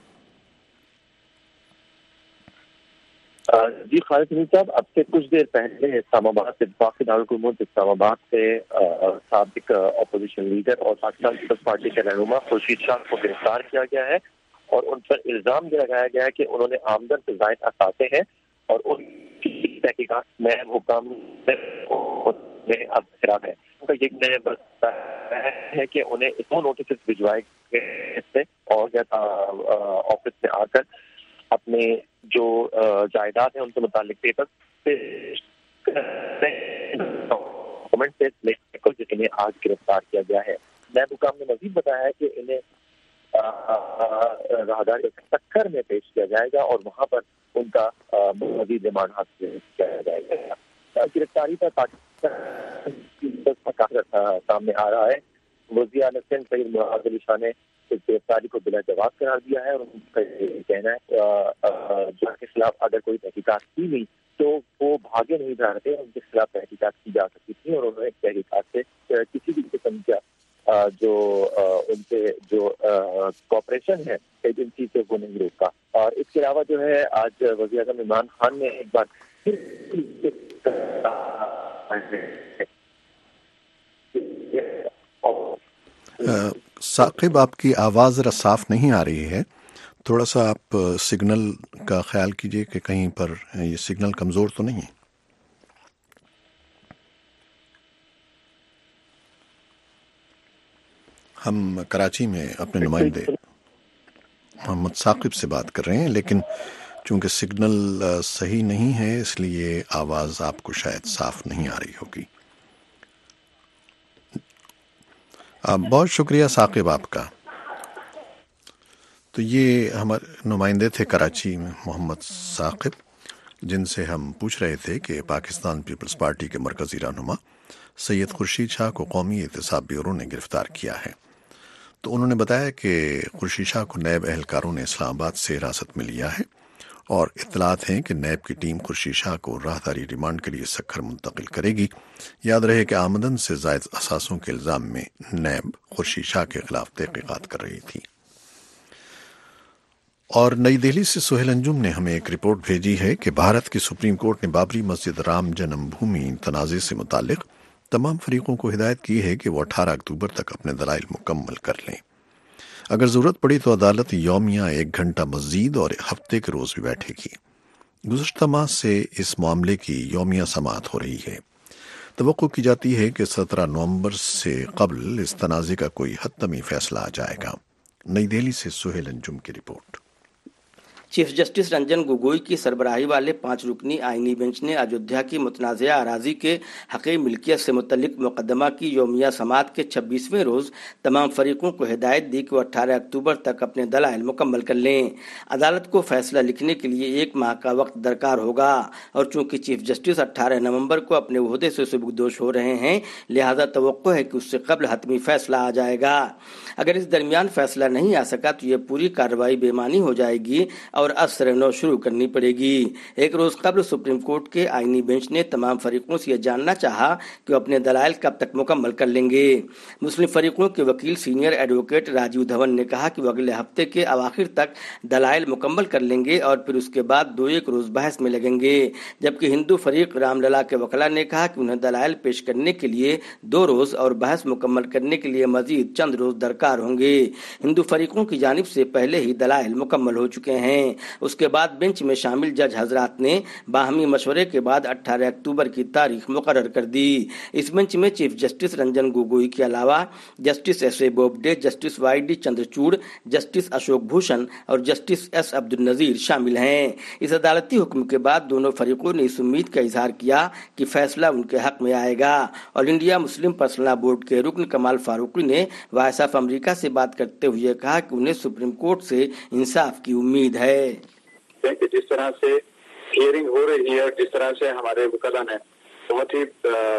جی خالد حمید صاحب، اب سے کچھ دیر پہلے اسلام آباد سے وفاقی دارالحکومت اسلام آباد سے سابق اپوزیشن لیڈر اور پاکستان پیپلز پارٹی کے رہنما خورشید شاہ کو گرفتار کیا گیا ہے اور ان پر الزام یہ لگایا گیا ہے کہ انہوں نے آمدن سے زائد اثاثے ہیں اور ان کی تحقیقات میں حکام میں اب خراب ہے۔ ان کا یہ بتایا ہے کہ انہیں دو نوٹسز بھجوائے گئے تھے اور آفس میں آ کر اپنے جو جائیداد ہیں ان سے متعلق پیپر جنہیں آج گرفتار کیا گیا ہے. نیب حکام نے مزید بتایا ہے کہ انہیں راہداری ٹکر میں پیش کیا جائے گا اور وہاں پر ان کا مزید ریمانڈ حاصل کیا جائے گا. گرفتاری پر پاکستان سامنے آ رہا ہے. وزیر اعلیٰ سندھ سید مراد علی شاہ نے اس گرفتاری کو بلا جواب قرار دیا ہے اور ان کا کہنا ہے جن کے خلاف اگر کوئی تحقیقات کی نہیں تو وہ بھاگے نہیں جا رہے, ان کے خلاف تحقیقات کی جا سکتی تھی اور انہوں نے تحقیقات سے کسی بھی قسم کا جو ان کے جو کوپریشن ہے ایجنسی سے وہ نہیں روکا. اور اس کے علاوہ جو ہے آج وزیر اعظم عمران خان نے ایک بار
ثاقب آپ کی آواز ذرا صاف نہیں آ رہی ہے, تھوڑا سا آپ سگنل کا خیال کیجئے کہ کہیں پر یہ سگنل کمزور تو نہیں ہے. ہم کراچی میں اپنے نمائندے محمد ثاقب سے بات کر رہے ہیں, لیکن چونکہ سگنل صحیح نہیں ہے اس لیے آواز آپ کو شاید صاف نہیں آ رہی ہوگی. بہت شکریہ ثاقب آپ کا. تو یہ ہمارے نمائندے تھے کراچی میں محمد ثاقب, جن سے ہم پوچھ رہے تھے کہ پاکستان پیپلز پارٹی کے مرکزی رہنما سید خورشید شاہ کو قومی احتساب بیورو نے گرفتار کیا ہے. تو انہوں نے بتایا کہ خورشید شاہ کو نیب اہلکاروں نے اسلام آباد سے حراست میں لیا ہے اور اطلاعات ہیں کہ نیب کی ٹیم خورشید شاہ کو راہداری ریمانڈ کے لیے سکھر منتقل کرے گی. یاد رہے کہ آمدن سے زائد اثاثوں کے الزام میں نیب خورشید شاہ کے خلاف تحقیقات کر رہی تھی. اور نئی دہلی سے سہیل انجم نے ہمیں ایک رپورٹ بھیجی ہے کہ بھارت کی سپریم کورٹ نے بابری مسجد رام جنم بھومی تنازع سے متعلق تمام فریقوں کو ہدایت کی ہے کہ وہ اٹھارہ اکتوبر تک اپنے دلائل مکمل کر لیں. اگر ضرورت پڑی تو عدالت یومیہ ایک گھنٹہ مزید اور ہفتے کے روز بھی بیٹھے گی. گزشتہ ماہ سے اس معاملے کی یومیہ سماعت ہو رہی ہے. توقع کی جاتی ہے کہ سترہ نومبر سے قبل اس تنازع کا کوئی حتمی فیصلہ آ جائے گا. نئی دہلی سے سہیل انجم کی report.
Chief justice Ranjan Gogoi کی سربراہی والے پانچ رکنی آئینی بینچ نے ایودھیا کی متنازعہ اراضی کے حقیقی ملکیت سے متعلق مقدمہ کی یومیہ سماعت کے چھبیسویں روز تمام فریقوں کو ہدایت دی کہ وہ اٹھارہ اکتوبر تک اپنے دلائل مکمل کر لیں. عدالت کو فیصلہ لکھنے کے لیے ایک ماہ کا وقت درکار ہوگا اور چونکہ چیف جسٹس اٹھارہ نومبر کو اپنے عہدے سے سبکدوش ہو رہے ہیں, لہذا توقع ہے کہ اس سے قبل حتمی فیصلہ آ جائے گا. اگر اس درمیان فیصلہ نہیں آ سکا تو یہ پوری کارروائی بے معنی ہو جائے گی اور از نو شروع کرنی پڑے گی. ایک روز قبل سپریم کورٹ کے آئینی بینچ نے تمام فریقوں سے یہ جاننا چاہا کہ وہ اپنے دلائل کب تک مکمل کر لیں گے. مسلم فریقوں کے وکیل سینئر ایڈوکیٹ راجیو دھون نے کہا کہ وہ اگلے ہفتے کے اواخر تک دلائل مکمل کر لیں گے اور پھر اس کے بعد دو ایک روز بحث میں لگیں گے, جبکہ ہندو فریق رام للا کے وکلاء نے کہا کہ انہیں دلائل پیش کرنے کے لیے دو روز اور بحث مکمل کرنے کے لیے مزید چند روز درکار ہوں گے. ہندو فریقوں کی جانب سے پہلے ہی دلائل مکمل ہو چکے ہیں. اس کے بعد بینچ میں شامل جج حضرات نے باہمی مشورے کے بعد اٹھارہ اکتوبر کی تاریخ مقرر کر دی. اس بینچ میں چیف جسٹس رنجن گوگوئی کے علاوہ justice S A Bobde, justice Y D Chandrachud, justice Ashok Bhushan اور جسٹس ایس عبد النظیر شامل ہیں. اس عدالتی حکم کے بعد دونوں فریقوں نے اس امید کا اظہار کیا کہ فیصلہ ان کے حق میں آئے گا. All India Muslim personal board کے رکن کمال فاروقی نے وائس آف امریکہ سے بات کرتے ہوئے کہا کہ انہیں سپریم کورٹ سے انصاف کی امید ہے.
کہ جس طرح سے ہیئرنگ ہو رہی ہے اور جس طرح سے ہمارے وکلاء نے بہت ہی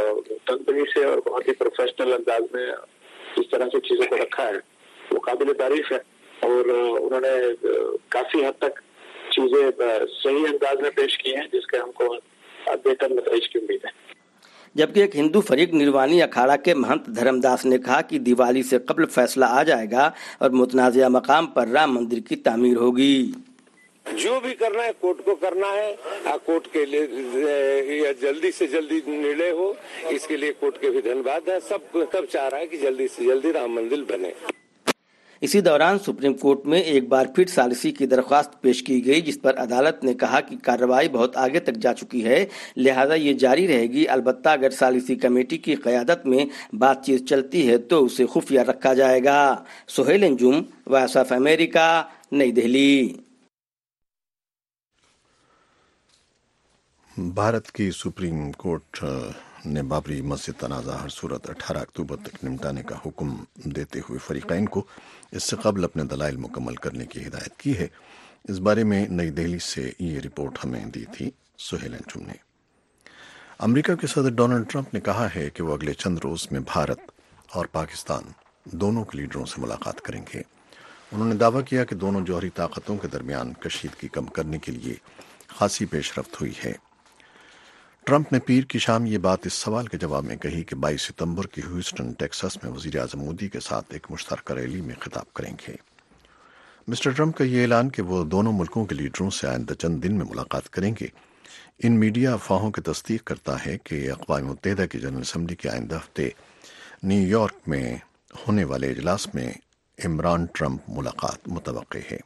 تنظیمی سے اور بہت ہی پروفیشنل انداز میں جس طرح سے چیزوں کو رکھا ہے وہ قابل تعریف ہے اور انہوں نے کافی حد تک چیزیں صحیح انداز میں پیش کی ہیں جس کے ہم کو بہتر نتائج کی امید ہے.
جبکہ ایک ہندو فریق نروانی اکھاڑا کے مہنت دھرم داس نے کہا کہ دیوالی سے قبل فیصلہ آ جائے گا اور متنازعہ مقام پر رام مندر کی تعمیر ہوگی.
جو بھی کرنا ہے کورٹ کو کرنا ہے, کورٹ کے لیے جلدی سے جلدی نرنے ہو, اس کے لیے کورٹ کے بھی دھن باد ہے. سب سب چاہ رہا ہے کہ جلدی سے جلدی رام مندر بنے.
اسی دوران سپریم کورٹ میں ایک بار پھر ثالثی کی درخواست پیش کی گئی جس پر عدالت نے کہا کہ کارروائی بہت آگے تک جا چکی ہے, لہذا یہ جاری رہے گی. البتہ اگر ثالثی کمیٹی کی قیادت میں بات چیت چلتی ہے تو اسے خفیہ رکھا جائے گا. Sohail Anjum, voice of America, Nai Delhi.
Bharat की सुप्रीम कोर्ट ने बाबरी मस्जिद तनाज़ा हर सूरत अठारह अक्टूबर तक निपटाने का हुक्म देते हुए फरीक़ैन को इससे कबल अपने दलाइल मुकम्मल करने की हिदायत की है। इस बारे में नई दिल्ली से ये रिपोर्ट हमें दी थी सुहेल अंजुम ने। अमेरिका के सदर डोनाल्ड ट्रंप ने कहा है कि वो अगले चंद रोज में भारत और पाकिस्तान दोनों के लीडरों से मुलाकात करेंगे। उन्होंने दावा किया कि दोनों जौहरी ताकतों के दरमियान कशीदगी कम करने के लिए खासी पेशरफ्त हुई है। ट्रंप ने पीर की शाम ये बात इस सवाल के जवाब में कही कि बाईस सितंबर की ह्यूस्टन टेक्सास में वजीर आजम मोदी के साथ एक मुश्तरका रैली में खिताब करेंगे। मिस्टर ट्रंप का ये ऐलान कि वो दोनों मुल्कों के लीडरों से आइंदा चंद दिन में मुलाकात करेंगे इन मीडिया अफवाहों की तस्दीक करता है कि अक़वाम मुत्तहिदा की जनरल असम्बली के आइंदा हफ्ते न्यूयॉर्क में होने वाले इजलास में इमरान ट्रंप मुलाकात मुतवक्के है।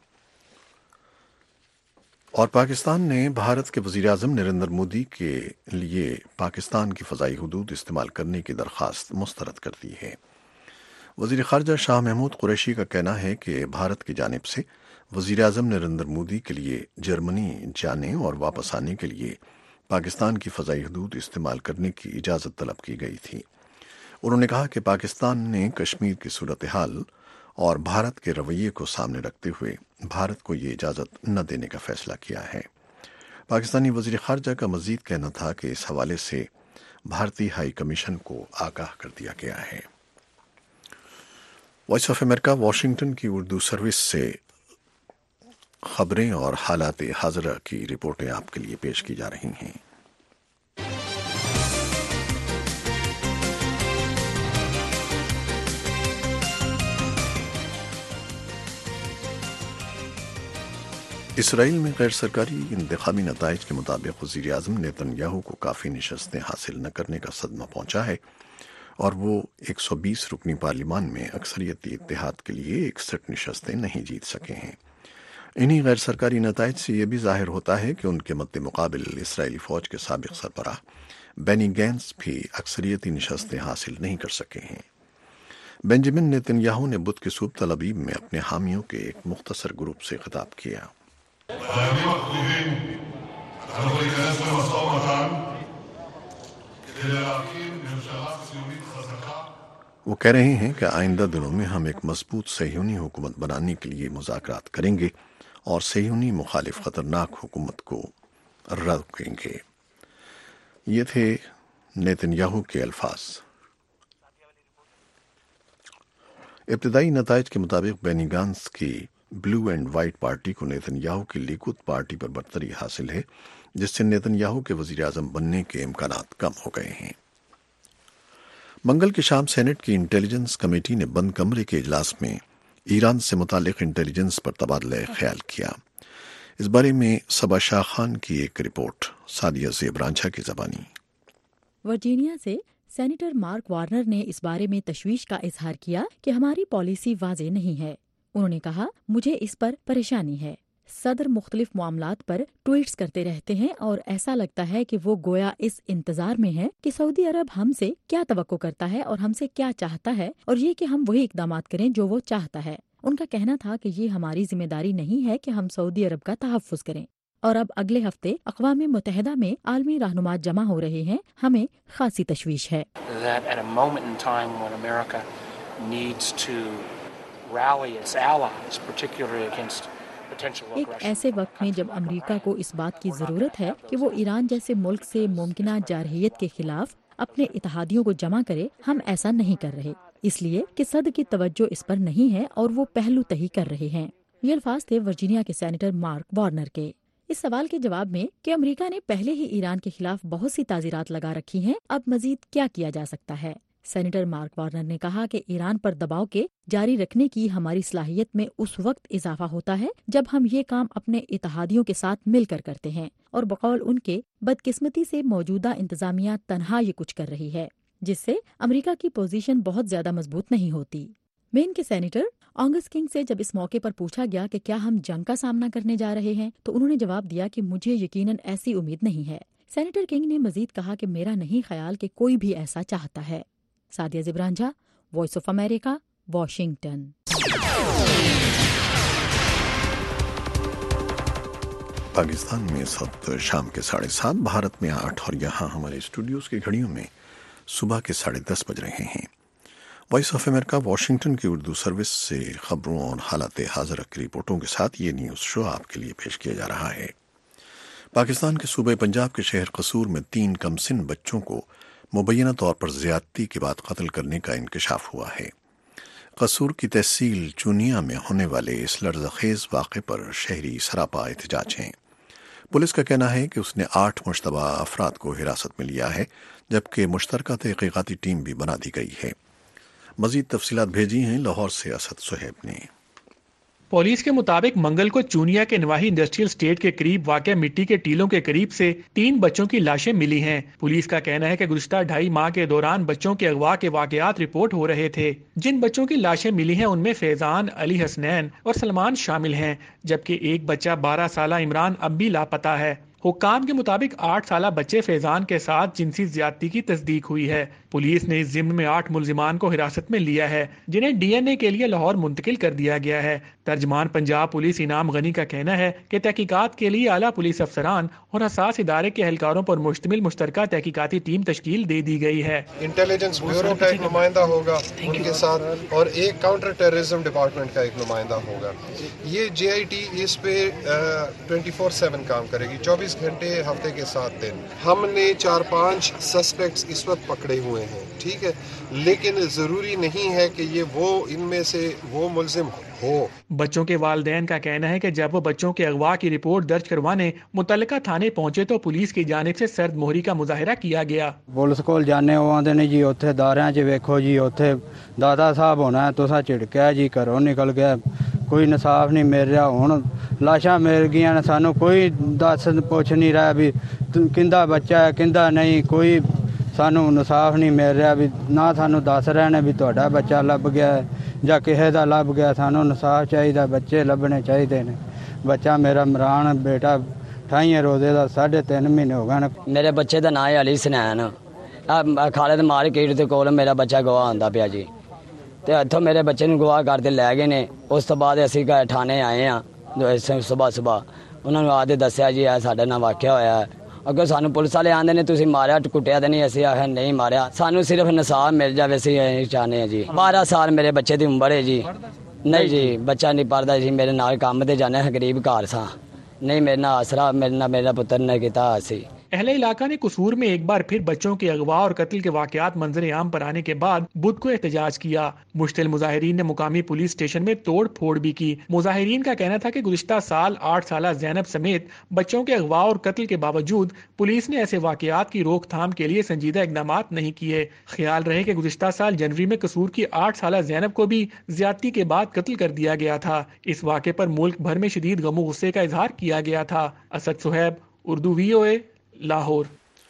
और पाकिस्तान ने भारत के वज़ीर आज़म नरेंद्र मोदी के लिए पाकिस्तान की फ़ज़ाई हुदूद इस्तेमाल करने की दरख्वास्त मुस्तरद कर दी है। वज़ीर ख़ारजा शाह महमूद कुरैशी का कहना है कि भारत की जानिब से वज़ीर आज़म नरेंद्र मोदी के लिए जर्मनी जाने और वापस आने के लिए पाकिस्तान की फ़ज़ाई हुदूद इस्तेमाल करने की इजाज़त तलब की गई थी। उन्होंने कहा कि पाकिस्तान ने कश्मीर की सूरत हाल और भारत के रवैये को सामने रखते हुए भारत को ये इजाज़त न देने का फैसला किया है। पाकिस्तानी वज़ीर ख़ारजा का मज़ीद कहना था कि इस हवाले से भारतीय हाई कमीशन को आगाह कर दिया गया है। वॉइस ऑफ अमेरिका वाशिंगटन की उर्दू सर्विस से खबरें और हालात हाज़िरा की रिपोर्टें आपके लिए पेश की जा रही हैं। इसराइल में गैर सरकारी इंतखाबी नताइज के मुताबिक वज़ीर आज़म नेतन्याहू को काफ़ी नशस्तें हासिल न करने का सदमा पहुंचा है और वो एक सौ बीस रुकनी पार्लिमान में अक्सरियती इत्तेहाद के लिए इकसठ नशस्तें नहीं जीत सके हैं। इन्हीं गैर सरकारी नताइज से यह भी जाहिर होता है कि उनके मद्दे मुकाबिल इसराइली फ़ौज के साबिक़ सरबराह बेनी गैंट्स भी अक्सरियती नशस्तें हासिल नहीं कर सके हैं। बेंजामिन नेतन्याहू ने बुध के सुबह तल अवीव में अपने हामियों के एक मुख्तसर ग्रुप से खिताब किया। वो कह रहे हैं कि आइंदा दिनों में हम एक मजबूत सहयूनी हुकूमत बनाने के लिए मुज़ाकरात करेंगे और सहयूनी मुखालिफ खतरनाक हुकूमत को रोकेंगे। ये थे नेतन्याहू के अल्फाज। इब्तदाई नताइज के मुताबिक बेनी गैंट्स की ब्लू एंड वाइट पार्टी को नेतन्याहू की लिकुद पार्टी पर बरतरी हासिल है, जिससे नेतन्याहू के वज़ीर आज़म बनने के इम्कानात कम हो गए हैं। मंगल की शाम सेनेट की इंटेलिजेंस कमेटी ने बंद कमरे के इजलास में ईरान से मुतालिक इंटेलिजेंस पर तबादला ख्याल किया। इस बारे में सबा शाह खान की एक रिपोर्ट सादिया ज़ेब रांझा की ज़बानी।
वर्जीनिया से सेनेटर मार्क वार्नर ने इस बारे में तशवीश का इजहार किया कि हमारी पॉलिसी वाज़ेह नहीं है। उन्होंने कहा, मुझे इस पर परेशानी है। सदर मुख्तलिफ मामलात पर ट्वीट्स करते रहते हैं और ऐसा लगता है कि वो गोया इस इंतजार में है कि सऊदी अरब हमसे क्या तवक्को करता है और हमसे क्या चाहता है और ये कि हम वही इकदामात करें जो वो चाहता है। उनका कहना था कि ये हमारी जिम्मेदारी नहीं है कि हम सऊदी अरब का तहफ़्फ़ुज़ करें। और अब अगले हफ्ते अक़वाम मुत्तहिदा में आलमी रहनुमा जमा हो रहे हैं, हमें खासी तशवीश है। एक ऐसे वक्त में जब अमेरिका को इस बात की जरूरत है कि वो ईरान जैसे मुल्क से मुमकिना जारहियत के खिलाफ अपने इत्तेहादियों को जमा करे, हम ऐसा नहीं कर रहे, इसलिए कि सद की तवज्जो इस पर नहीं है और वो पहलू तही कर रहे हैं। ये अल्फाज थे वर्जीनिया के सेनेटर मार्क वार्नर के। इस सवाल के जवाब में कि अमेरिका ने पहले ही ईरान के खिलाफ बहुत सी ताज़ीरात लगा रखी हैं, अब मजीद क्या किया जा सकता है। सेनेटर मार्क वार्नर ने कहा कि ईरान पर दबाव के जारी रखने की हमारी सलाहियत में उस वक्त इजाफा होता है जब हम ये काम अपने इत्तेहादियों के साथ मिलकर करते हैं और बकौल उनके बदकिस्मती से मौजूदा इंतजामिया तनहा ये कुछ कर रही है, जिससे अमेरिका की पोजीशन बहुत ज्यादा मजबूत नहीं होती। मेन के सेनेटर ऑगस्ट किंग से जब इस मौके पर पूछा गया कि क्या हम जंग का सामना करने जा रहे हैं, तो उन्होंने जवाब दिया कि मुझे यकीनन ऐसी उम्मीद नहीं है। सेनेटर किंग ने मजीद कहा कि मेरा नहीं ख्याल कि कोई भी ऐसा चाहता है। Sadia Zeb Ranjha, voice of America, Washington.
Pakistan में इस वक्त शाम के साढ़े सात, भारत में आठ और यहाँ हमारे स्टूडियोज की घड़ियों में सुबह के साढ़े दस बज रहे हैं। वॉइस ऑफ अमेरिका वाशिंगटन की उर्दू सर्विस से खबरों और हालात हाज़िर की रिपोर्टों के साथ ये न्यूज़ शो आपके लिए पेश किया जा रहा है। पाकिस्तान के सूबे पंजाब के शहर कसूर में तीन कमसिन बच्चों को मुबैना तौर पर ज्यादती के बाद कत्ल करने का इंकशाफ हुआ है। कसूर की तहसील चूनिया में होने वाले इस लर्ज़खेज़ वाक़े पर शहरी सरापा एहतजाज हैं। पुलिस का कहना है कि उसने आठ मुश्तबा अफराद को हिरासत में लिया है, जबकि मुश्तरका तहक़ीक़ाती टीम भी बना दी गई है। मज़ीद तफसीलात भेजी हैं लाहौर से असद सुहैब ने।
पुलिस के मुताबिक मंगल को चूनिया के नवाही इंडस्ट्रियल स्टेट के करीब वाक़या मिट्टी के टीलों के करीब से तीन बच्चों की लाशें मिली हैं। पुलिस का कहना है कि गुज़िश्ता ढाई माह के दौरान बच्चों के अगवा के वाक़यात रिपोर्ट हो रहे थे। जिन बच्चों की लाशें मिली हैं उनमें फैजान, अली हसनैन और सलमान शामिल हैं, जबकि एक बच्चा बारह साल इमरान अब भी लापता है। हुक्काम के मुताबिक आठ साल बच्चे फैजान के साथ जिनसी ज्यादती की तस्दीक हुई है। पुलिस ने इस ज़िम्न में आठ मुल्जिमान को हिरासत में लिया है, जिन्हें डीएनए के लिए लाहौर मुंतकिल कर दिया गया है। तर्जमान पंजाब पुलिस इनाम गनी का कहना है कि तहकीकात के लिए आला पुलिस अफसरान और हसास इदारे के एहलकारों पर मुश्तमिल मुश्तरका तहकीकाती टीम तश्कील दे दी गई है।
इंटेलिजेंस ब्यूरो का एक नुमाइंदा होगा उनके साथ, और एक काउंटर टेररिज्म डिपार्टमेंट का एक नुमाइंदा होगा। ये जे आई टी इस पे ट्वेंटी फोर सेवन काम करेगी, चौबीस घंटे हफ्ते के सात दिन। हमने चार पांच सस्पेक्ट्स इस वक्त पकड़े हुए हैं, ठीक है, लेकिन जरूरी नहीं है कि ये वो इनमें से वो मुल्जिम हो।
बच्चों के वालिदैन का कहना है कि जब वो बच्चों के अगवा की रिपोर्ट दर्ज करवाने मुतल्लिका थाने पहुंचे तो पुलिस की जानिब से सर्द मोहरी का मुजाहिरा किया गया।
पुलिस कोल जाने वो आंदे ने जी उत्थे दारियां च वेखो जी उत्थे दादा साहब होना तुसा झिड़किया जी, घरों निकल गया, कोई इंसाफ नहीं मिल रहा। हुण लाशां मिल गईयां ने, सानू कोई दस पुछ नहीं रहा भी किंदा बच्चा है किंदा नहीं, कोई सानू इंसाफ नहीं मिल रहा भी, ना सानू दस रहे ने भी तुहाडा बच्चा लभ गया जां किसे दा लभ गया। सानू इंसाफ चाहिदा, बच्चे लभने चाहिदे ने। बच्चा मेरा इमरान बेटा ठाइयां रोजे दा साढ़े तीन महीने हो गए।
मेरे बच्चे दा नाम है अली हसनैन, खालिद मार्केट दे कोल मेरा बच्चा गवाह आंदा पिया जी, ते इत्थों मेरे बच्चे नूं गवाह करके लै गए ने। उस तो बाद असीं ठाणे आए हां सुबह सुबह, उन्होंने आके दस्सिया जी ऐ साडे नाल वाकिया होया है। अगर सानू पुलिस वाले आंदे ने तुसीं मारिया कुटिया तो नहीं, असीं आखिया नहीं मारिया, सानू सिर्फ इंसाफ मिल जावे, असीं चाहने हैं जी। बारह साल मेरे बच्चे की उम्र है जी। नहीं जी बच्चा नहीं पढ़ता जी, मेरे नाल काम ते जाने गरीब घर सा, नहीं मेरे नाल आसरा मेरे नाल मेरा पुत्र ने किया। असी
अहले इलाका ने कसूर में एक बार फिर बच्चों के अगवा और कत्ल के वाकयात मंजर आम पर आने के बाद बुध को एहतजाज किया। मुश्तिल मुजाहिरीन ने मुकामी पुलिस स्टेशन में तोड़ फोड़ भी की। मुजाहिरीन का कहना था कि गुज़िश्ता साल आठ साल ज़ैनब समेत बच्चों के अगवा और कत्ल के बावजूद पुलिस ने ऐसे वाकयात की रोकथाम के लिए संजीदा इकदाम नहीं किए। ख्याल रहे कि गुज़िश्ता साल जनवरी में कसूर की आठ साल ज़ैनब को भी ज्यादती के बाद कत्ल कर दिया गया था। इस वाक़े पर मुल्क भर में शदीद गमो गुस्से का इजहार किया गया था। Asad Suhaib, Urdu V O A, Lahore.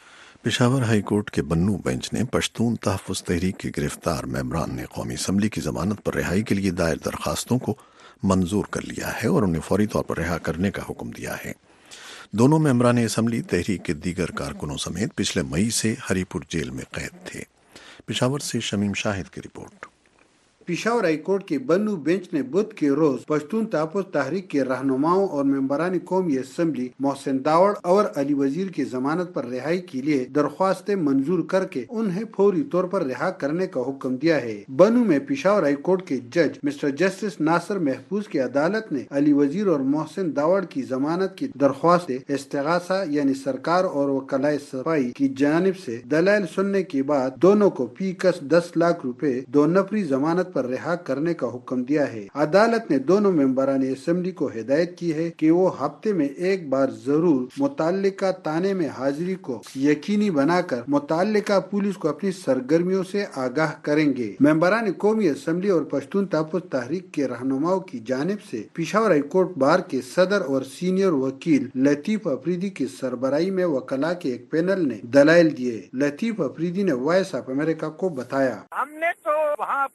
Peshawar high court के बन्नू बेंच ने पश्तून तहफ़्फ़ुज़ तहरीक के गिरफ्तार मेंबरान ने कौमी असम्बली की जमानत पर रिहाई के लिए दायर दरखास्तों को मंजूर कर लिया है और उन्हें फौरी तौर पर रिहा करने का हुक्म दिया है। दोनों मेंबरान असम्बली तहरीक के दीगर कारकुनों समेत पिछले मई से हरीपुर जेल में कैद थे। पेशावर से शमीम शाहिद की रिपोर्ट।
पेशावर हाई कोर्ट के बन्नू बेंच ने बुध के रोज पश्तून तहफ़्फ़ुज़ तहरीक के रहनुमाओं और मेंबरान कौमी असम्बली मोहसिन दावड़ और अली वजीर की जमानत पर रिहाई के लिए दरख्वास्तें मंजूर करके उन्हें फौरी तौर पर रिहा करने का हुक्म दिया है। बन्नू में पेशावर हाई कोर्ट के जज मिस्टर जस्टिस नासिर महफूज की अदालत ने अली वजीर और मोहसिन दावड़ की जमानत की दरख्वास्तें इस्तिगासा यानी सरकार और वकलाए सफाई की जानिब से दलाइल सुनने के बाद दोनों को फी कस दस लाख रुपए दो नफरी जमानत पर रिहा करने का हुक्म दिया है। अदालत ने दोनों मेंबरान असेंबली को हिदायत की है कि वो हफ्ते में एक बार जरूर मुताल्लिका ताने में हाजिरी को यकीनी बनाकर मुताल्लिका पुलिस को अपनी सरगर्मियों से आगाह करेंगे। मेंबरान कौमी असेंबली और पश्तून तहफ़्फ़ुज़ तहरीक के रहनुमाओं की जानिब से पेशावर हाई कोर्ट बार के सदर और सीनियर वकील लतीफ अफरीदी की सरबराही में वकला के एक पैनल ने दलाइल दिए। लतीफ अफरीदी ने वॉइस ऑफ अमेरिका को बताया,
हमने तो वहाँ अपने दलाइल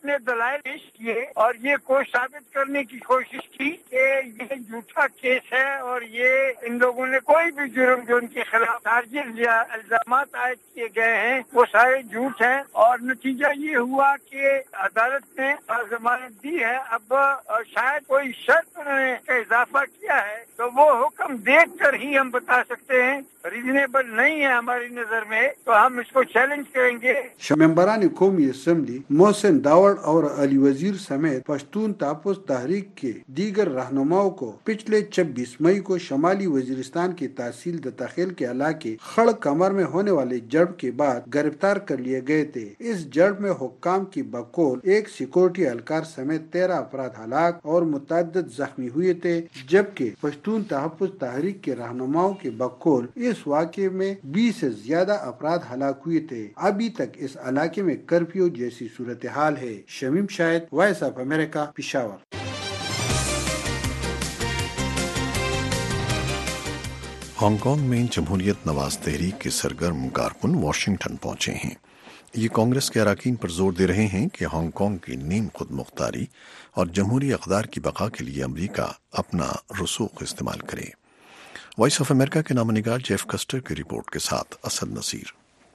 دلائل پیش کیے اور یہ کو ثابت کرنے کی کوشش کی کہ یہ جھوٹا کیس ہے اور یہ ان لوگوں نے کوئی بھی جرم جو ان کے خلاف چارجز یا الزامات عائد کیے گئے ہیں وہ سارے جھوٹ ہیں، اور نتیجہ یہ ہوا کہ عدالت نے ضمانت دی ہے۔ اب شاید کوئی شرط انہوں نے کا اضافہ کیا ہے تو وہ حکم دیکھ کر ہی ہم بتا سکتے ہیں، ریزنیبل نہیں ہے ہماری نظر میں تو ہم اس کو چیلنج کریں گے۔
ممبران قومی اسمبلی محسن داوڑ اور علی وزیر سمیت پشتون تحفظ تحریک کے دیگر رہنماؤں کو پچھلے چھبیس مئی کو شمالی وزیرستان کی تحصیل دتاخیل کے علاقے خڑ کمر میں ہونے والے جرم کے بعد گرفتار کر لیے گئے تھے۔ اس جرم میں حکام کی بقول ایک سیکورٹی اہلکار سمیت تیرہ افراد ہلاک اور متعدد زخمی ہوئے تھے، جبکہ پشتون تحفظ تحریک کے رہنماؤں کے بقول اس واقعے میں بیس سے زیادہ افراد ہلاک ہوئے تھے۔ ابھی تک اس علاقے میں کرفیو جیسی صورتحال ہے۔ Shamim Shahid, voice of America, Peshawar.
Hong Kong میں جمہوریت نواز تحریک کے سرگرم کارکن واشنگٹن پہنچے ہیں۔ یہ کانگریس کے اراکین پر زور دے رہے ہیں کہ ہانگ کانگ کی نیم خود مختاری اور جمہوری اقدار کی بقا کے لیے امریکہ اپنا رسوخ استعمال کرے۔ وائس آف امریکہ کے نامہ نگار جیف کسٹر کی رپورٹ کے ساتھ اسد نصیر۔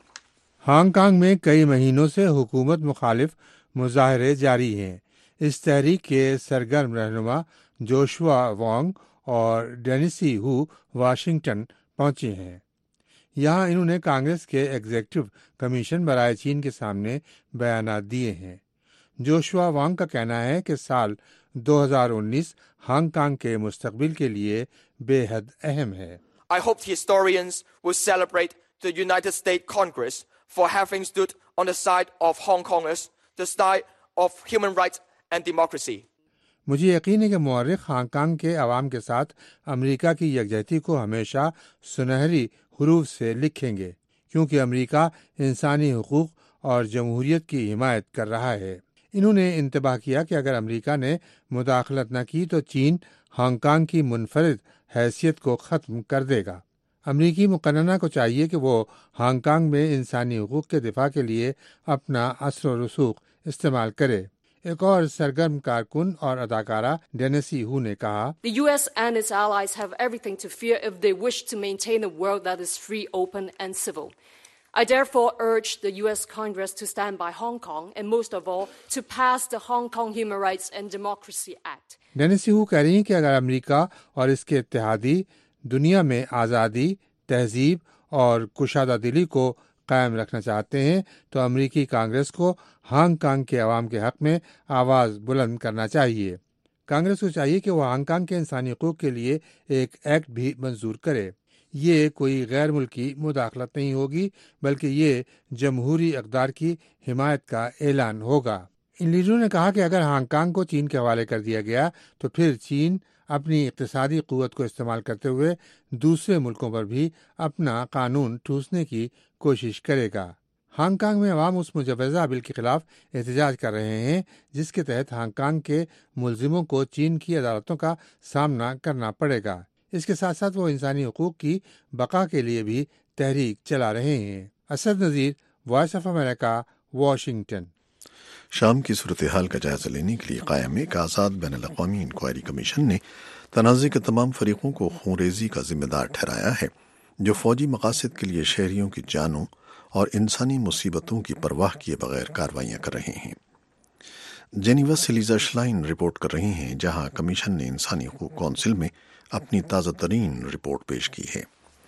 ہانگ کانگ میں کئی مہینوں سے حکومت مخالف مظاہرے جاری ہیں۔ اس تحریک کے سرگرم رہنما جوشوا وانگ اور ڈینیسی ہو واشنگٹن پہنچے ہیں۔ یہاں انہوں نے کانگریس کے ایگزیکٹو کمیشن برائے چین کے سامنے بیانات دیے ہیں۔ جوشوا وانگ کا کہنا ہے کہ سال دو ہزار انیس ہانگ کانگ کے مستقبل کے لیے بے حد اہم ہے۔
I hope the historians will celebrate the United States Congress for having stood on the side of Hong Kongers, the side of human rights and democracy.
مجھے یقین ہے کہ مورخ ہانگ کانگ کے عوام کے ساتھ امریکہ کی یکجہتی کو ہمیشہ سنہری حروف سے لکھیں گے، کیونکہ امریکہ انسانی حقوق اور جمہوریت کی حمایت کر رہا ہے۔ انہوں نے انتباہ کیا کہ اگر امریکہ نے مداخلت نہ کی تو چین ہانگ کانگ کی منفرد حیثیت کو ختم کر دے گا۔ امریکی مقننہ کو چاہیے کہ وہ ہانگ کانگ میں انسانی حقوق کے دفاع کے لیے اپنا اثر و رسوخ استعمال کرے۔ ایک اور سرگرم کارکن اور اداکارہ ڈینیسی ہو نے کہا،
The U S and its allies have everything to fear if they wish to maintain a world that is free, open and civil. I therefore urge the U S Congress to stand by Hong Kong and most of all to pass the Hong Kong Human Rights and Democracy Act.
ڈینیسی ہو کہہ رہی ہیں کہ اگر امریکہ اور اس کے اتحادی دنیا میں آزادی، تہذیب اور کشادہ دلی کو قائم رکھنا چاہتے ہیں تو امریکی کانگریس کو ہانگ کانگ کے عوام کے حق میں آواز بلند کرنا چاہیے۔ کانگریس کو چاہیے کہ وہ ہانگ کانگ کے انسانی حقوق کے لیے ایک ایکٹ بھی منظور کرے۔ یہ کوئی غیر ملکی مداخلت نہیں ہوگی، بلکہ یہ جمہوری اقدار کی حمایت کا اعلان ہوگا۔ ان لیڈروں نے کہا کہ اگر ہانگ کانگ کو چین کے حوالے کر دیا گیا تو پھر چین اپنی اقتصادی قوت کو استعمال کرتے ہوئے دوسرے ملکوں پر بھی اپنا قانون ٹھوسنے کی کوشش کرے گا۔ ہانگ کانگ میں عوام اس مجوزہ بل کے خلاف احتجاج کر رہے ہیں جس کے تحت ہانگ کانگ کے ملزموں کو چین کی عدالتوں کا سامنا کرنا پڑے گا۔ اس کے ساتھ ساتھ وہ انسانی حقوق کی بقا کے لیے بھی تحریک چلا رہے ہیں۔ Asad Nazir, voice of America, Washington.
شام کی صورتحال کا جائزہ لینے کے لیے قائم ایک آزاد بین الاقوامی انکوائری کمیشن نے تنازع کے تمام فریقوں کو خونریزی کا ذمہ دار ٹھہرایا ہے جو فوجی مقاصد کے لیے شہریوں کی جانوں اور انسانی مصیبتوں کی پرواہ کیے بغیر کارروائیاں کر رہے ہیں۔ جنیوا سے لیزا شلائن رپورٹ کر رہی ہیں، جہاں کمیشن نے انسانی حقوق کونسل میں اپنی تازہ ترین رپورٹ پیش کی ہے۔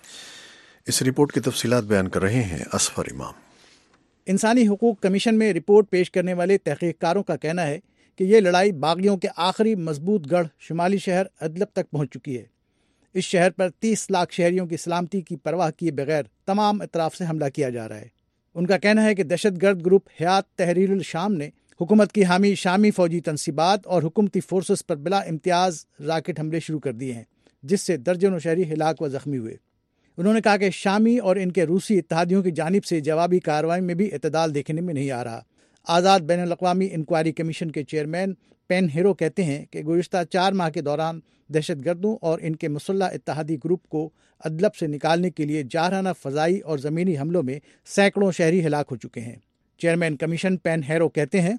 اس رپورٹ کی تفصیلات بیان کر رہے ہیں اصفر امام۔
انسانی حقوق کمیشن میں رپورٹ پیش کرنے والے تحقیق کاروں کا کہنا ہے کہ یہ لڑائی باغیوں کے آخری مضبوط گڑھ شمالی شہر ادلب تک پہنچ چکی ہے۔ اس شہر پر تیس لاکھ شہریوں کی سلامتی کی پرواہ کیے بغیر تمام اطراف سے حملہ کیا جا رہا ہے۔ ان کا کہنا ہے کہ دہشت گرد گروپ حیات تحریر الشام نے حکومت کی حامی شامی فوجی تنصیبات اور حکومتی فورسز پر بلا امتیاز راکٹ حملے شروع کر دیے ہیں، جس سے درجنوں شہری ہلاک و زخمی ہوئے۔ انہوں نے کہا کہ شامی اور ان کے روسی اتحادیوں کی جانب سے جوابی کارروائی میں بھی اعتدال دیکھنے میں نہیں آ رہا۔ آزاد بین الاقوامی انکوائری کمیشن کے چیئرمین پین ہیرو کہتے ہیں کہ گزشتہ چار ماہ کے دوران دہشت گردوں اور ان کے مسلح اتحادی گروپ کو ادلب سے نکالنے کے لیے جارحانہ فضائی اور زمینی حملوں میں سینکڑوں شہری ہلاک ہو چکے ہیں۔ چیئرمین کمیشن پین ہیرو کہتے ہیں،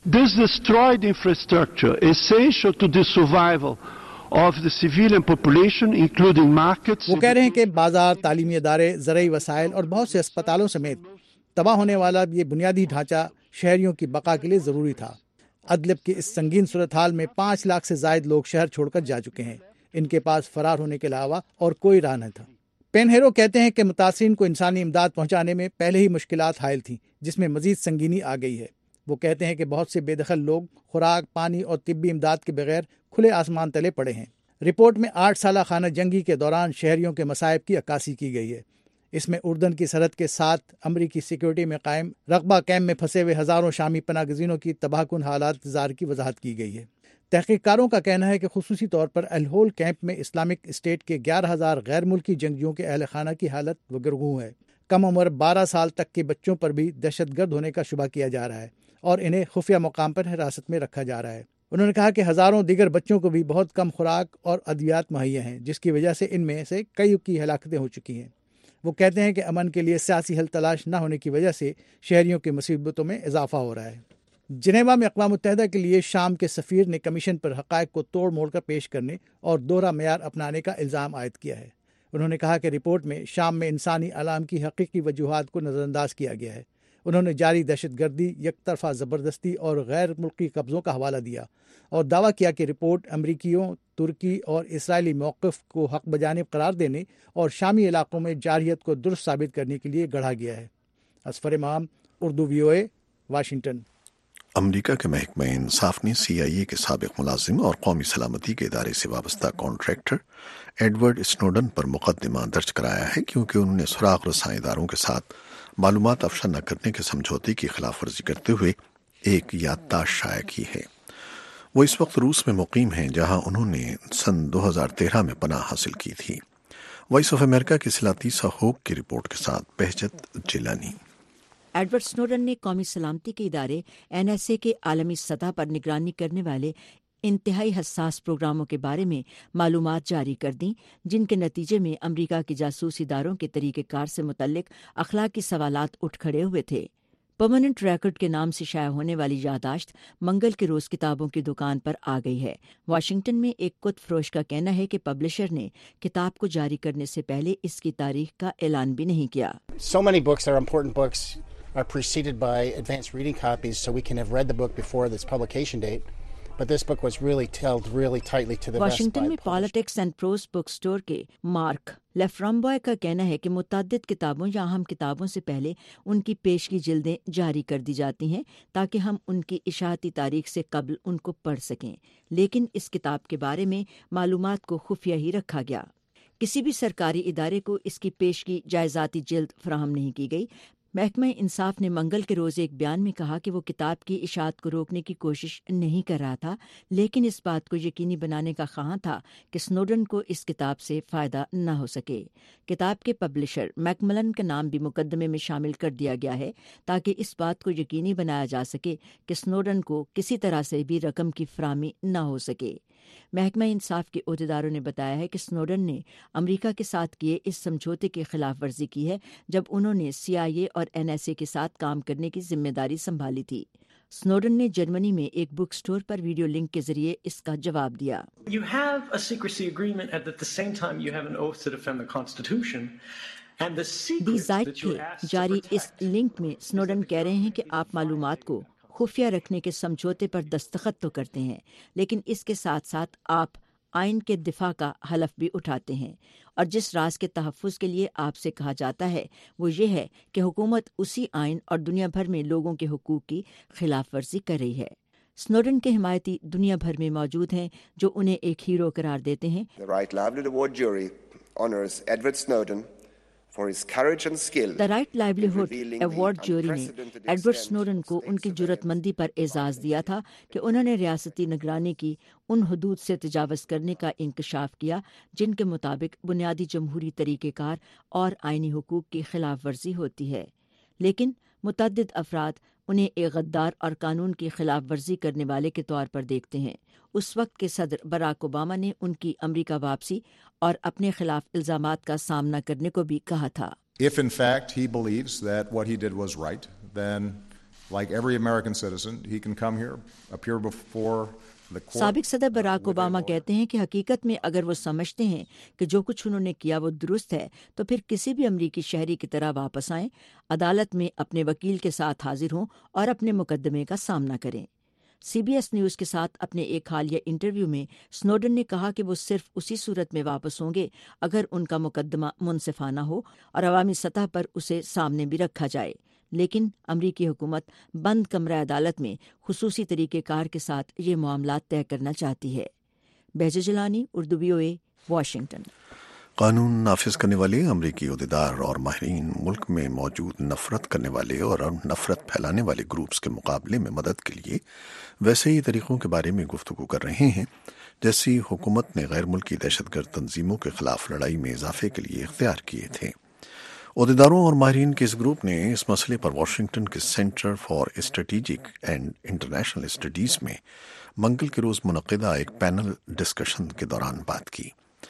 This destroyed infrastructure, essential to the survival of the civilian population, including markets.
वो कह रहे हैं कि बाजार, तालीमी इदारे, ज़राई वसाइल और बहुत से अस्पतालों समेत तबाह होने वाला ये बुनियादी ढांचा शहरियों की बका के लिए ज़रूरी था। अदलब की इस संगीन सूरत हाल में पाँच लाख से जायद लोग शहर छोड़कर जा चुके हैं। इनके पास फरार होने के अलावा और कोई राह न था। पेनहेरो कहते हैं कि मुतासिरीन को इंसानी इमदाद पहुंचाने में पहले ही मुश्किलात हायल थी, जिसमें मजीद संगीनी आ गई है। वो कहते हैं कि बहुत से बेदखल लोग खुराक, पानी और तिब्बी इमदाद के बगैर खुले आसमान तले पड़े हैं। रिपोर्ट में आठ साल खाना जंगी के दौरान शहरियों के मसाइब की अक्कासी की गई है। इसमें उर्दन की सरहद के साथ अमरीकी सिक्योरिटी में कायम रकबा कैम्प में फंसे हुए हज़ारों शामी पनागज़ीनों की तबाहकुन हालात ज़ार की वजाहत की गई है। तहकीकारों का कहना है कि खुसूसी तौर पर अलहोल कैंप में इस्लामिक स्टेट के ग्यारह हज़ार गैर मुल्की जंगियों के अहल खाना की हालत वगरगू है। कम उम्र बारह साल तक के बच्चों पर भी दहशतगर्द होने का शुबा किया जा रहा है और इन्हें खुफिया मकाम पर हिरासत में रखा जा रहा है। उन्होंने कहा कि हज़ारों दीगर बच्चों को भी बहुत कम खुराक और अद्वियात मुहैया हैं, जिसकी वजह से इनमें से कई की हलाकतें हो चुकी हैं। वो कहते हैं कि अमन के लिए सियासी हल तलाश न होने की वजह से शहरियों की मुसीबतों में इजाफा हो रहा है। जिनेवा में अक़वाम मुत्तहिदा के लिए शाम के सफ़ीर ने कमीशन पर हक़ाइक़ को तोड़ मोड़ कर पेश करने और दोहरा मेयार अपनाने का इल्ज़ाम आयद किया है। उन्होंने कहा कि रिपोर्ट में शाम में इंसानी अलाम की हकीकी वजूहात को नज़रअंदाज किया गया है। उन्होंने जारी दहशतगर्दी, यकतरफा ज़बरदस्ती और गैर मुल्की कब्ज़ों का हवाला दिया और दावा किया कि रिपोर्ट अमरीकियों, तुर्की और इसराइली मौक़िफ़ को हक़ बजानिब करार देने और शामी इलाक़ों में जारहियत को दुरुस्त साबित करने के लिए गढ़ा गया है। Asfar Imam, Urdu V O A, Washington.
अमरीका के महकमा इंसाफ ने सी आई ए के साबिक मुलाजिम और कौमी सलामती के इदारे से वाबस्ता कॉन्ट्रैक्टर एडवर्ड स्नोडन पर मुकदमा दर्ज कराया है, क्योंकि उन्होंने सुराग रसां इदारों के साथ मालूमात अफशा न करने के समझौते की खिलाफ वर्जी करते हुए एक याददाश्त शाया की है। वो इस वक्त रूस में मुकीम हैं, जहां उन्होंने सन दो हज़ार तेरह में पनाह हासिल की थी। वॉइस ऑफ अमेरिका की सिलातीसा होक की रिपोर्ट के साथ बहजत जिलानी।
एडवर्ड स्नोडन ने कौमी सलामती के इदारे एन एस ए के आलमी सतह पर निगरानी करने वाले इंतहाई हसास प्रोग्रामों के बारे में मालूमात जारी कर दी, जिनके नतीजे में अमरीका के जासूस इदारों के तरीक़ेकार से मुतल्लिक अखलाकी सवालात उठ खड़े हुए थे। परमानेंट रिकॉर्ड के नाम से शाया होने वाली यादाश्त मंगल के रोज किताबों की दुकान पर आ गई है। वाशिंगटन में एक कुत फरोश का कहना है कि पब्लिशर ने किताब को जारी करने से पहले इसकी तारीख का ऐलान भी नहीं किया।
So many books that are important books are preceded by advanced reading copies, so we can have read the book before this publication date. But this book was really held really tightly to the vest.
Washington में politics and prose book store के Mark LaFramboise का कहना है कि मुतअद्दिद किताबों या अहम किताबों से पहले उनकी पेश की जिल्दें जारी कर दी जाती हैं ताकि हम उनकी इशाअती तारीख से कबल उनको पढ़ सकें, लेकिन इस किताब के बारे में मालूमात को खुफिया ही रखा गया। किसी भी सरकारी इदारे को इसकी पेश की जायज़ाती जिल्द फराहम नहीं की गई। महकमा इंसाफ ने मंगल के रोज़ एक बयान में कहा कि वो किताब की इशाअत को रोकने की कोशिश नहीं कर रहा था, लेकिन इस बात को यकीनी बनाने का ख्वाह था कि स्नोडन को इस किताब से फ़ायदा न हो सके। किताब के पब्लिशर मैकमलन का नाम भी मुकदमे में शामिल कर दिया गया है ताकि इस बात को यकीनी बनाया जा सके कि स्नोडन को किसी तरह से भी रकम की फराहमी न हो सके। महकमा इंसाफ के ओहदेदारों ने बताया है कि स्नोडन ने अमरीका के साथ किए इस समझौते की खिलाफ वर्जी की है जब उन्होंने सी आई ए और एन एस ए के साथ काम करने की जिम्मेदारी संभाली थी। स्नोडन ने जर्मनी में एक बुक स्टोर पर वीडियो लिंक के जरिए इसका जवाब दिया।
You have a secrecy agreement and at the same time you have an oath to defend the Constitution. And the secret that you asked to
जारी
protect.
इस लिंक में Snowden कह रहे हैं कि आप मालूमात को खुफिया रखने के समझौते पर दस्तखत तो करते हैं, लेकिन इसके साथ साथ आप आइन के दिफा का हलफ भी उठाते हैं, और जिस राज के तहफ़्फ़ुज़ के लिए आपसे कहा जाता है वो ये है कि हुकूमत उसी आइन और दुनिया भर में लोगों के हुकूक की खिलाफ वर्जी कर रही है। स्नोडन के हिमायती दुनिया भर में मौजूद हैं जो उन्हें एक हीरो करार देते हैं।
The Right Livelihood Award jury honors Edward Snowden for his courage and skill.
The right livelihood
revealing the
award jury ने
unprecedented
एडवर्ड
extent
स्नोडन को उनकी जुर्रतमंदी पर एजाज़ दिया था कि उन्होंने रियासती निगरानी की उन हदूद से तजावज़ करने का इंकशाफ किया जिनके मुताबिक बुनियादी जमहूरी तरीक़ेकार और आइनी हुकूक की खिलाफ वर्जी होती है, लेकिन मुतअद्दिद अफराद उन्हें एक गद्दार और कानून की खिलाफ वर्जी करने वाले के तौर पर देखते हैं। उस वक्त के सदर बराक ओबामा ने उनकी अमरीका वापसी और अपने खिलाफ इल्ज़ामात का सामना करने को भी कहा था।
If in fact he believes that what he did was right, then
Like every American citizen, he can come here, appear before the court.
سابق صدر براک اوباما کہتے ہیں کہ حقیقت میں اگر وہ سمجھتے ہیں کہ جو کچھ انہوں نے کیا وہ درست ہے تو پھر کسی بھی امریکی شہری کی طرح واپس آئیں، عدالت میں اپنے وکیل کے ساتھ حاضر ہوں اور اپنے مقدمے کا سامنا کریں۔ سی بی ایس نیوز کے ساتھ اپنے ایک حالیہ انٹرویو میں سنوڈن نے کہا کہ وہ صرف اسی صورت میں واپس ہوں گے اگر ان کا مقدمہ منصفانہ ہو اور عوامی سطح پر اسے سامنے بھی رکھا جائے، لیکن امریکی حکومت بند کمرہ عدالت میں خصوصی طریقہ کار کے ساتھ یہ معاملات طے کرنا چاہتی ہے۔ Bahja Jilani, Urdu V O A, Washington.
قانون نافذ کرنے والے امریکی عہدیدار اور ماہرین ملک میں موجود نفرت کرنے والے اور نفرت پھیلانے والے گروپس کے مقابلے میں مدد کے لیے ویسے ہی طریقوں کے بارے میں گفتگو کر رہے ہیں جیسی حکومت نے غیر ملکی دہشت گرد تنظیموں کے خلاف لڑائی میں اضافے کے لیے اختیار کیے تھے۔ عہدیداروں اور ماہرین کے اس گروپ نے اس مسئلے پر واشنگٹن کے center for strategic and international studies میں منگل کے روز منعقدہ ایک پینل ڈسکشن کے دوران بات کی۔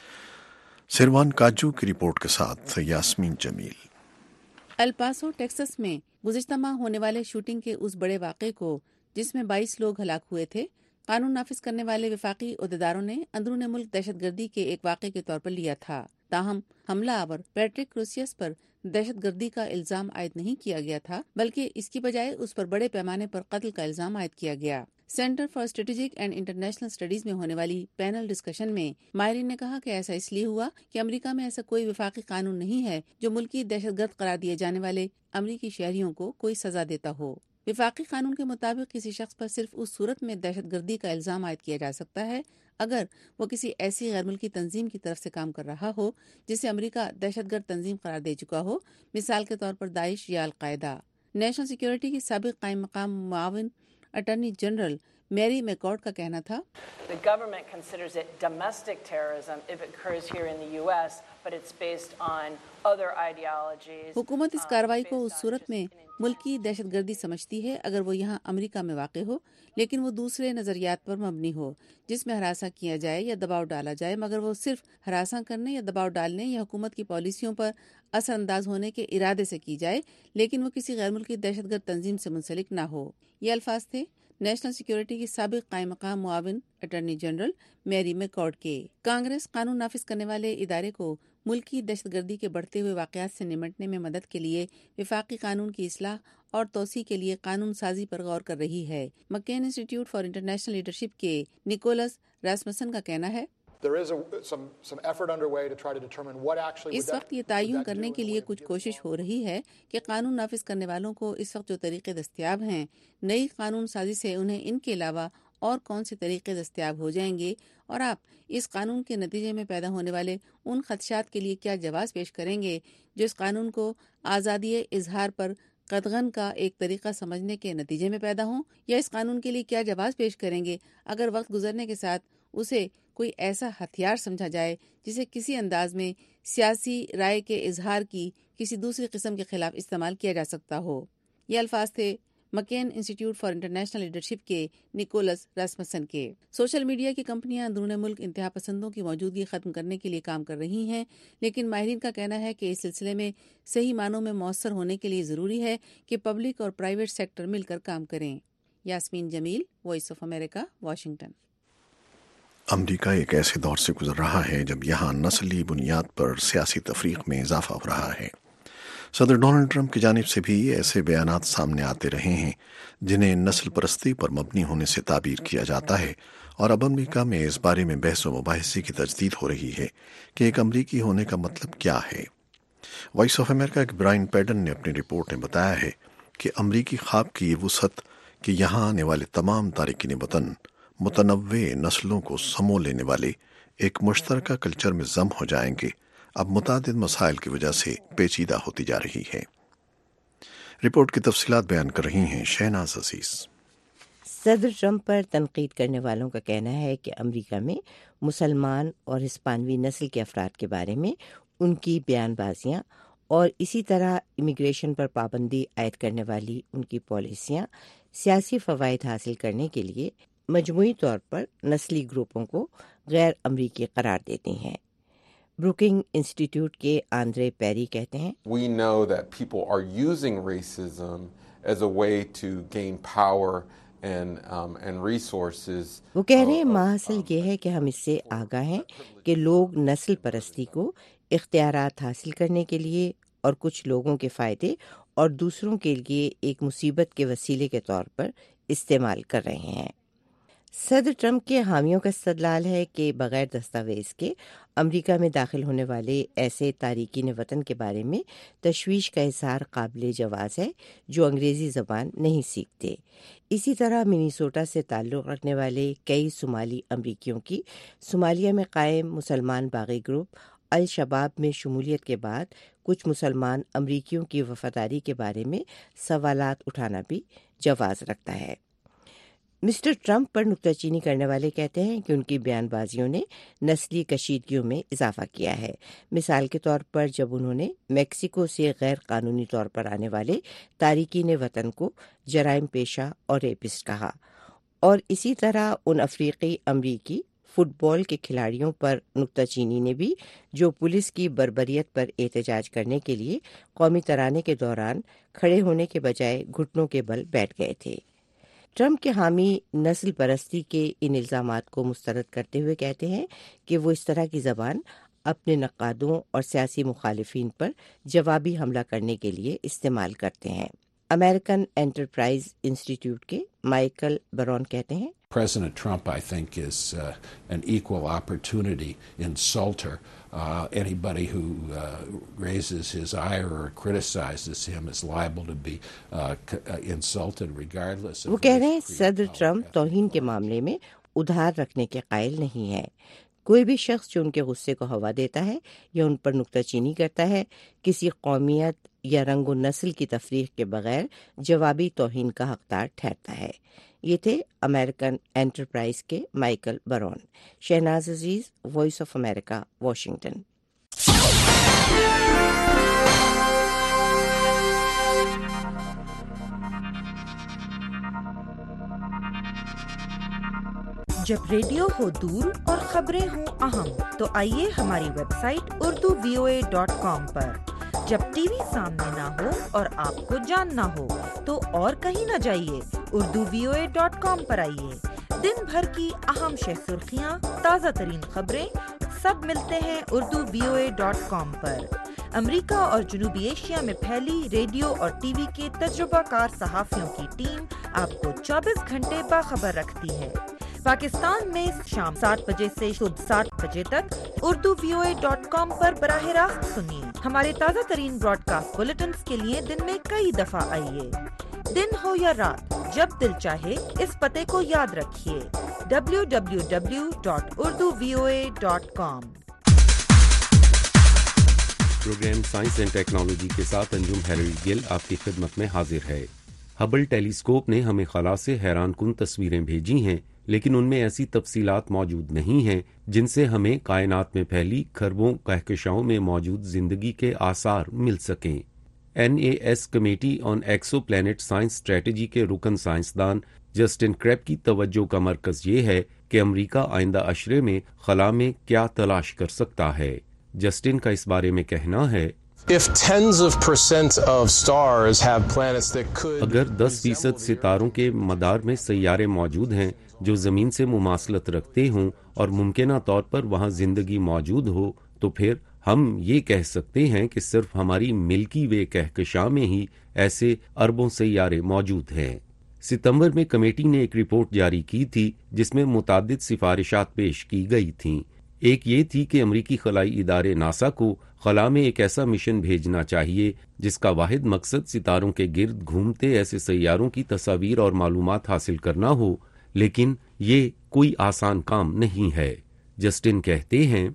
سروان کاجو کی رپورٹ کے ساتھ یاسمین جمیل۔
الپاسو ٹیکساس میں گزشتہ ماہ ہونے والے شوٹنگ کے اس بڑے واقعے کو جس میں بائیس لوگ ہلاک ہوئے تھے قانون نافذ کرنے والے وفاقی عہدیداروں نے اندرون ملک دہشت گردی کے ایک واقعے کے طور پر لیا تھا، تاہم حملہ آور پیٹرک کروسیس پر دہشت گردی کا الزام عائد نہیں کیا گیا تھا، بلکہ اس کی بجائے اس پر بڑے پیمانے پر قتل کا الزام عائد کیا گیا۔ Center for strategic and international studies میں ہونے والی پینل ڈسکشن میں ماہرین نے کہا کہ ایسا اس لیے ہوا کہ امریکہ میں ایسا کوئی وفاقی قانون نہیں ہے جو ملکی دہشت گرد قرار دیے جانے والے امریکی شہریوں کو کوئی سزا دیتا ہو۔ وفاقی قانون کے مطابق کسی شخص پر صرف اس صورت میں دہشت گردی کا الزام عائد کیا جا سکتا ہے اگر وہ کسی ایسی غیر ملکی تنظیم کی طرف سے کام کر رہا ہو جسے امریکہ دہشت گرد تنظیم قرار دے چکا ہو، مثال کے طور پر داعش یا القاعدہ۔ نیشنل سیکیورٹی کی سابق قائم مقام معاون اٹارنی جنرل میری میکارڈ کا کہنا تھا،
The government considers it domestic terrorism if it occurs here in the U S, but it's based on other ideologies.
حکومت اس کارروائی کو اس صورت میں ملکی دہشت گردی سمجھتی ہے اگر وہ یہاں امریکہ میں واقع ہو، لیکن وہ دوسرے نظریات پر مبنی ہو جس میں ہراساں کیا جائے یا دباؤ ڈالا جائے، مگر وہ صرف ہراساں کرنے یا دباؤ ڈالنے یا حکومت کی پالیسیوں پر اثر انداز ہونے کے ارادے سے کی جائے، لیکن وہ کسی غیر ملکی دہشت گرد تنظیم سے منسلک نہ ہو۔ یہ الفاظ تھے نیشنل سیکیورٹی کی سابق قائم مقام معاون اٹارنی جنرل میری میکارڈ کے۔ کانگریس قانون نافذ کرنے والے ادارے کو ملکی دہشت گردی کے بڑھتے ہوئے واقعات سے نمٹنے میں مدد کے لیے وفاقی قانون کی اصلاح اور توسیع کے لیے قانون سازی پر غور کر رہی ہے۔ McCain institute for international leadership کے نیکولس راسمسن کا کہنا ہے، اس وقت یہ تعین کرنے کے لیے کچھ کوشش ہو رہی ہے کہ قانون نافذ کرنے والوں کو اس وقت جو طریقے دستیاب ہیں، نئی قانون سازی سے انہیں ان کے علاوہ اور کون سے طریقے دستیاب ہو جائیں گے، اور آپ اس قانون کے نتیجے میں پیدا ہونے والے ان خدشات کے لیے کیا جواز پیش کریں گے جو اس قانون کو آزادی اظہار پر قدغن کا ایک طریقہ سمجھنے کے نتیجے میں پیدا ہوں، یا اس قانون کے لیے کیا جواز پیش کریں گے اگر وقت گزرنے کے ساتھ اسے کوئی ایسا ہتھیار سمجھا جائے جسے کسی انداز میں سیاسی رائے کے اظہار کی کسی دوسری قسم کے خلاف استعمال کیا جا سکتا ہو۔ یہ الفاظ تھے McCain institute for international leadership کے نیکولس راسمسن کے۔ سوشل میڈیا کی کمپنیاں اندرون ملک انتہا پسندوں کی موجودگی ختم کرنے کے لیے کام کر رہی ہیں، لیکن ماہرین کا کہنا ہے کہ اس سلسلے میں صحیح معنوں میں مؤثر ہونے کے لیے ضروری ہے کہ پبلک اور پرائیویٹ سیکٹر مل کر کام کریں۔ Yasmeen Jamil, voice of America, Washington.
امریکہ ایک ایسے دور سے گزر رہا ہے جب یہاں نسلی بنیاد پر سیاسی تفریق میں اضافہ ہو رہا ہے۔ صدر ڈونلڈ ٹرمپ کی جانب سے بھی ایسے بیانات سامنے آتے رہے ہیں جنہیں نسل پرستی پر مبنی ہونے سے تعبیر کیا جاتا ہے، اور اب امریکہ میں اس بارے میں بحث و مباحثے کی تجدید ہو رہی ہے کہ ایک امریکی ہونے کا مطلب کیا ہے۔ وائس آف امریکہ کے برائن پیڈن نے اپنی رپورٹ میں بتایا ہے کہ امریکی خواب کی یہ وسعت کہ یہاں آنے والے تمام تارکین وطن متنوع نسلوں کو سمو لینے والے ایک مشترکہ کلچر میں ضم ہو جائیں گے، اب متعدد مسائل کی وجہ سے پیچیدہ ہوتی جا رہی ہے۔ رپورٹ کی تفصیلات بیان کر رہی ہیں شہناز عزیز۔
صدر ٹرمپ پر تنقید کرنے والوں کا کہنا ہے کہ امریکہ میں مسلمان اور ہسپانوی نسل کے افراد کے بارے میں ان کی بیان بازیاں اور اسی طرح امیگریشن پر پابندی عائد کرنے والی ان کی پالیسیاں سیاسی فوائد حاصل کرنے کے لیے مجموعی طور پر نسلی گروپوں کو غیر امریکی قرار دیتی ہیں۔ بروکنگ انسٹیٹیوٹ کے آندرے پیری کہتے ہیں،
We know that people are using racism
as a way to gain power and um, and resources.
وہ کہہ رہے ہیں ماحصل یہ ہے کہ ہم اس سے آگاہ ہیں کہ لوگ نسل پرستی کو اختیارات حاصل کرنے کے لیے اور کچھ لوگوں کے فائدے اور دوسروں کے لیے ایک مصیبت کے وسیلے کے طور پر استعمال کر رہے ہیں۔ صدر ٹرمپ کے حامیوں کا استدلال ہے کہ بغیر دستاویز کے امریکہ میں داخل ہونے والے ایسے تارکین وطن کے بارے میں تشویش کا اظہار قابل جواز ہے جو انگریزی زبان نہیں سیکھتے۔ اسی طرح منیسوٹا سے تعلق رکھنے والے کئی صومالی امریکیوں کی صومالیہ میں قائم مسلمان باغی گروپ الشباب میں شمولیت کے بعد کچھ مسلمان امریکیوں کی وفاداری کے بارے میں سوالات اٹھانا بھی جواز رکھتا ہے۔ مسٹر ٹرمپ پر نکتہ چینی کرنے والے کہتے ہیں کہ ان کی بیان بازیوں نے نسلی کشیدگیوں میں اضافہ کیا ہے۔ مثال کے طور پر جب انہوں نے میکسیکو سے غیر قانونی طور پر آنے والے تارکین وطن کو جرائم پیشہ اور ریپسٹ کہا، اور اسی طرح ان افریقی امریکی فٹ بال کے کھلاڑیوں پر نکتہ چینی نے بھی جو پولیس کی بربریت پر احتجاج کرنے کے لیے قومی ترانے کے دوران کھڑے ہونے کے بجائے گھٹنوں کے بل بیٹھ گئے تھے۔ ٹرمپ کے حامی نسل پرستی کے ان الزامات کو مسترد کرتے ہوئے کہتے ہیں کہ وہ اس طرح کی زبان اپنے نقادوں اور سیاسی مخالفین پر جوابی حملہ کرنے کے لیے استعمال کرتے ہیں۔ امریکن انٹرپرائز انسٹیٹیوٹ کے مائیکل برون کہتے ہیں،
President Trump, I think, is uh, an equal opportunity insulter. Uh, anybody who uh, raises his ire or criticizes him is liable to be uh, insulted regardless of
وہ کہہ رہے ہیں صدر Trump توہین کے معاملے میں ادھار رکھنے کے قائل نہیں ہے۔ کوئی بھی شخص جو ان کے غصے کو ہوا دیتا ہے یا ان پر نکتہ چینی کرتا ہے کسی قومیت یا رنگ و نسل کی تفریق کے بغیر جوابی توہین کا حقدار ٹھہرتا ہے۔ یہ تھے امریکن انٹرپرائز کے مائیکل برون۔ Shahnaz Aziz, voice of America, Washington.
جب ریڈیو ہو دور اور خبریں ہوں اہم تو آئیے ہماری website Urdu V O A dot com پر۔ جب ٹی وی سامنے نہ ہو اور آپ کو جاننا ہو تو اور کہیں نہ جائیے، Urdu V O A dot com پر آئیے۔ دن بھر کی اہم شہ سرخیاں، تازہ ترین خبریں سب ملتے ہیں Urdu V O A dot com پر۔ امریکہ اور جنوبی ایشیا میں پھیلی ریڈیو اور ٹی وی کے تجربہ کار صحافیوں کی ٹیم آپ کو چوبیس گھنٹے باخبر رکھتی ہے۔ پاکستان میں شام سات بجے سے صبح سات بجے تک Urdu V O A dot com پر براہ راست سنیے۔ ہمارے تازہ ترین براڈ کاسٹ بلیٹنز کے لیے دن میں کئی دفعہ آئیے۔ دن ہو یا رات، جب دل چاہے اس پتے کو یاد رکھیے، W W W dot Urdu V O A dot com.
Programme science and technology کے ساتھ انجم ہیلری گل آپ کی خدمت میں حاضر ہے۔ ہبل ٹیلیسکوپ نے ہمیں خلا سے حیران کن تصویریں بھیجی ہیں، لیکن ان میں ایسی تفصیلات موجود نہیں ہیں جن سے ہمیں کائنات میں پھیلی کھربوں کہکشاؤں میں موجود زندگی کے آثار مل سکیں۔ N A S committee on exoplanet science strategy کے رکن سائنسدان جسٹن کریب کی توجہ کا مرکز یہ ہے کہ امریکہ آئندہ عشرے میں خلا میں کیا تلاش کر سکتا ہے۔ جسٹن کا اس بارے میں کہنا ہے، اگر دس فیصد ستاروں کے مدار میں سیارے موجود ہیں جو زمین سے مماثلت رکھتے ہوں اور ممکنہ طور پر وہاں زندگی موجود ہو، تو پھر ہم یہ کہہ سکتے ہیں کہ صرف ہماری ملکی وے کہکشاں میں ہی ایسے اربوں سیارے موجود ہیں۔ ستمبر میں کمیٹی نے ایک رپورٹ جاری کی تھی جس میں متعدد سفارشات پیش کی گئی تھیں۔ ایک یہ تھی کہ امریکی خلائی ادارے ناسا کو خلا میں ایک ایسا مشن بھیجنا چاہیے جس کا واحد مقصد ستاروں کے گرد گھومتے ایسے سیاروں کی تصاویر اور معلومات حاصل کرنا ہو، لیکن یہ کوئی آسان کام نہیں ہے۔ جسٹن کہتے ہیں،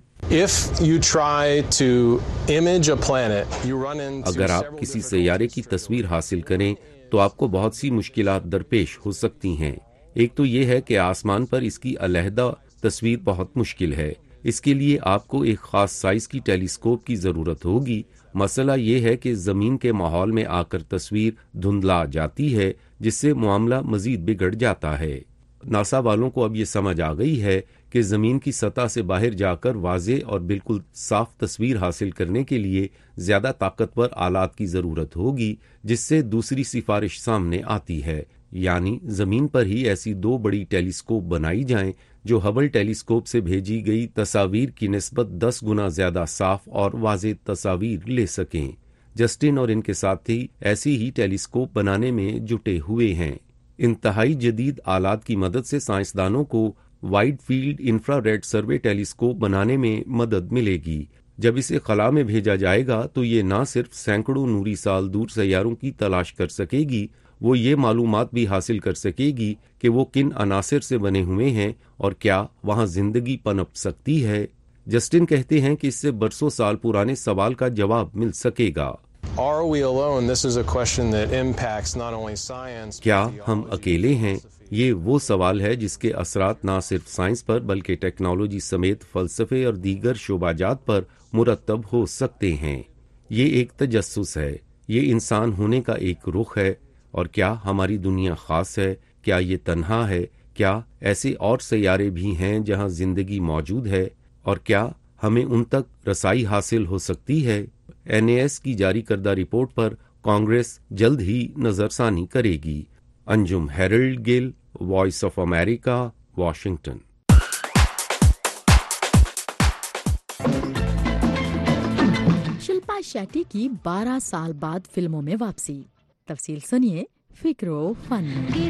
اگر آپ کسی سیارے کی تصویر حاصل کریں تو آپ کو بہت سی مشکلات درپیش ہو سکتی ہیں۔ ایک تو یہ ہے کہ آسمان پر اس کی علیحدہ تصویر بہت مشکل ہے، اس کے لیے آپ کو ایک خاص سائز کی ٹیلیسکوپ کی ضرورت ہوگی۔ مسئلہ یہ ہے کہ زمین کے ماحول میں آ کر تصویر دھندلا جاتی ہے، جس سے معاملہ مزید بگڑ جاتا ہے۔ ناسا والوں کو اب یہ سمجھ آ گئی ہے کہ زمین کی سطح سے باہر جا کر واضح اور بالکل صاف تصویر حاصل کرنے کے لیے زیادہ طاقتور آلات کی ضرورت ہوگی، جس سے دوسری سفارش سامنے آتی ہے، یعنی زمین پر ہی ایسی دو بڑی ٹیلیسکوپ بنائی جائیں جو ہبل ٹیلیسکوپ سے بھیجی گئی تصاویر کی نسبت دس گنا زیادہ صاف اور واضح تصاویر لے سکیں۔ جسٹن اور ان کے ساتھی ایسی ہی ٹیلیسکوپ بنانے میں جٹے ہوئے ہیں۔ انتہائی جدید آلات کی مدد سے سائنسدانوں کو wide field infrared survey telescope بنانے میں مدد ملے گی۔ جب اسے خلا میں بھیجا جائے گا تو یہ نہ صرف سینکڑوں نوری سال دور سیاروں کی تلاش کر سکے گی، وہ یہ معلومات بھی حاصل کر سکے گی کہ وہ کن عناصر سے بنے ہوئے ہیں اور کیا وہاں زندگی پنپ سکتی ہے۔ جسٹن کہتے ہیں کہ اس سے برسوں سال پرانے سوال کا جواب مل سکے گا۔ کیا ہم اکیلے ہیں؟ یہ وہ سوال ہے جس کے اثرات نہ صرف سائنس پر بلکہ ٹیکنالوجی سمیت فلسفے اور دیگر شعبہ جات پر مرتب ہو سکتے ہیں۔ یہ ایک تجسس ہے، یہ انسان ہونے کا ایک رخ ہے، اور کیا ہماری دنیا خاص ہے؟ کیا یہ تنہا ہے؟ کیا ایسے اور سیارے بھی ہیں جہاں زندگی موجود ہے؟ اور کیا ہمیں ان تک رسائی حاصل ہو سکتی ہے؟ این اے ایس کی جاری کردہ رپورٹ پر کانگریس جلد ہی نظر ثانی کرے گی۔ Anjum Herald Gill, voice of America, Washington.
Shilpa Shetty کی بارہ سال بعد فلموں میں واپسی، تفصیل سنیے فکر و فن میں۔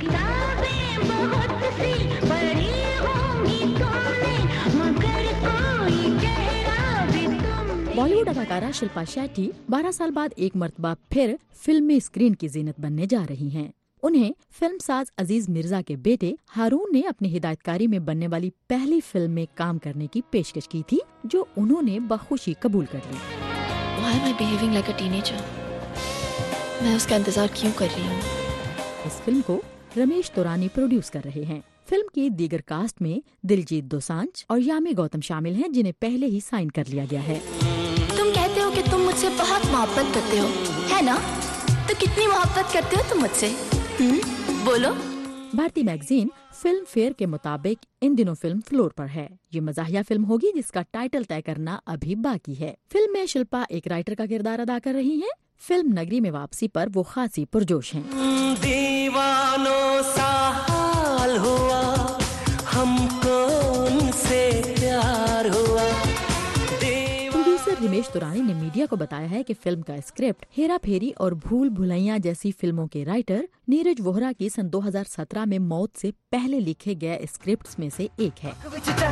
بالی ووڈ اداکارہ شلپا شیٹی بارہ سال بعد ایک مرتبہ پھر فلمی اسکرین کی زینت بننے جا رہی ہیں۔ انہیں فلم ساز عزیز مرزا کے بیٹے ہارون نے اپنی ہدایت کاری میں بننے والی پہلی فلم میں کام کرنے کی پیشکش کی تھی، جو انہوں نے بخوشی قبول کر لی۔
Why am I behaving like a teenager? میں اس کا انتظار کیوں کر رہی ہوں؟
اس فلم کو رمیش تورانی پروڈیوس کر رہے ہیں۔ فلم کی دیگر کاسٹ میں دلجیت دوسانجھ اور یامی گوتم شامل ہیں، جنہیں پہلے ہی سائن کر لیا گیا ہے۔
تم کہتے ہو کہ تم مجھ سے بہت محبت کرتے ہو، ہے نا؟ تو کتنی محبت کرتے ہو تم مجھ سے؟ بولو۔
بھارتی میگزین فلم فیئر کے مطابق ان دنوں فلم فلور پر ہے۔ یہ مزاحیہ فلم ہوگی جس کا ٹائٹل طے کرنا ابھی باقی ہے۔ فلم میں شلپا ایک رائٹر کا کردار ادا کر رہی ہیں۔ فلم نگری میں واپسی پر وہ خاصی پرجوش ہیں۔
دیوانوں سا حال ہوا، ہم کو ان سے پیار ہوا۔
پروڈیوسر رمیش تورانی نے میڈیا کو بتایا ہے کہ فلم کا اسکرپٹ ہیرا پھیری اور بھول بھلائیاں جیسی فلموں کے رائٹر نیرج ووہرا کی سن دو ہزار سترہ میں موت سے پہلے لکھے گئے اسکرپٹس میں سے ایک ہے۔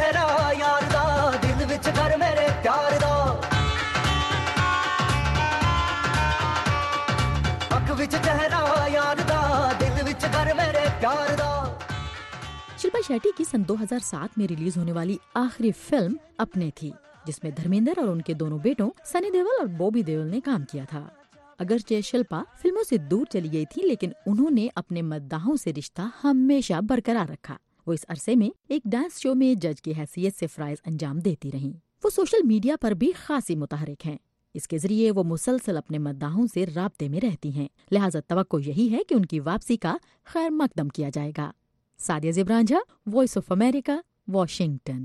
شلپا شیٹی کی سن دو ہزار سات میں ریلیز ہونے والی آخری فلم اپنے تھی، جس میں دھرمیندر اور ان کے دونوں بیٹوں سنی دیول اور بوبی دیول نے کام کیا تھا۔ اگرچہ شلپا فلموں سے دور چلی گئی تھی، لیکن انہوں نے اپنے مداحوں سے رشتہ ہمیشہ برقرار رکھا۔ وہ اس عرصے میں ایک ڈانس شو میں جج کی حیثیت سے فرائض انجام دیتی رہیں۔ وہ سوشل میڈیا پر بھی خاصی متحرک ہیں۔ اس کے ذریعے وہ مسلسل اپنے مداحوں سے رابطے میں رہتی ہیں، لہٰذا توقع یہی ہے کہ ان کی واپسی کا خیر مقدم کیا جائے گا۔ Sadia Zeb Ranjha, voice of America, Washington.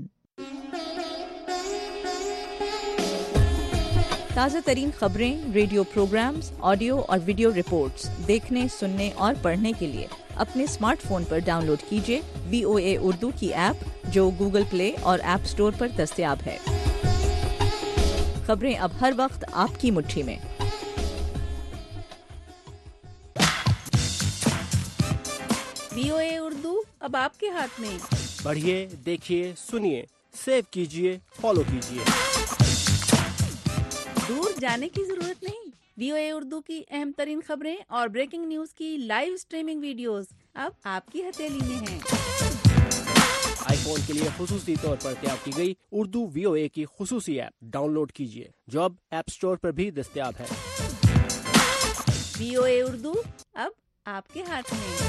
تازہ ترین خبریں، ریڈیو پروگرامز، آڈیو اور ویڈیو رپورٹس دیکھنے، سننے اور پڑھنے کے لیے اپنے اسمارٹ فون پر ڈاؤن لوڈ کیجیے وی او اے اردو کی ایپ، جو گوگل پلے اور ایپ اسٹور پر دستیاب ہے۔ خبریں اب ہر وقت آپ کی مٹھی میں۔
وی او اے اردو اب آپ کے ہاتھ میں۔ پڑھیے، دیکھیے، سنیے، سیو کیجیے، فالو کیجیے۔ دور جانے کی ضرورت نہیں۔ وی او اے اردو کی اہم ترین خبریں اور بریکنگ نیوز کی لائیو اسٹریمنگ ویڈیوز اب آپ کی ہتھیلی میں ہیں۔ آئی فون کے لیے خصوصی طور پر تیار کی گئی اردو وی او اے کی خصوصی ایپ ڈاؤن لوڈ کیجیے، جو اب ایپ اسٹور پر بھی دستیاب ہے۔ وی او اے اردو اب آپ کے ہاتھ میں۔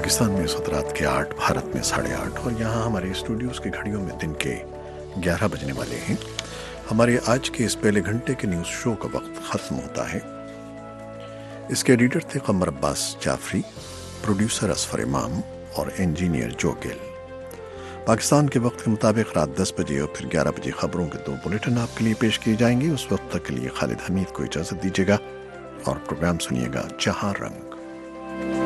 پاکستان میں اس وقت رات کے آٹھ، بھارت میں ساڑھے آٹھ، اور یہاں ہمارے اسٹوڈیوز کی گھڑیوں میں دن کے گیارہ بجنے والے ہیں۔ ہمارے آج کے اس پہلے گھنٹے کے نیوز شو کا وقت ختم ہوتا ہے۔ اس کے ایڈیٹر تھے قمر عباس جعفری، پروڈیوسر اصفر امام اور انجینئر جو گل۔ پاکستان کے وقت کے مطابق رات دس بجے اور پھر گیارہ بجے خبروں کے دو بلیٹن آپ کے لیے پیش کیے جائیں گے۔ اس وقت تک کے لیے خالد حمید کو اجازت دیجیے گا اور پروگرام سنیے گا جہاں رنگ۔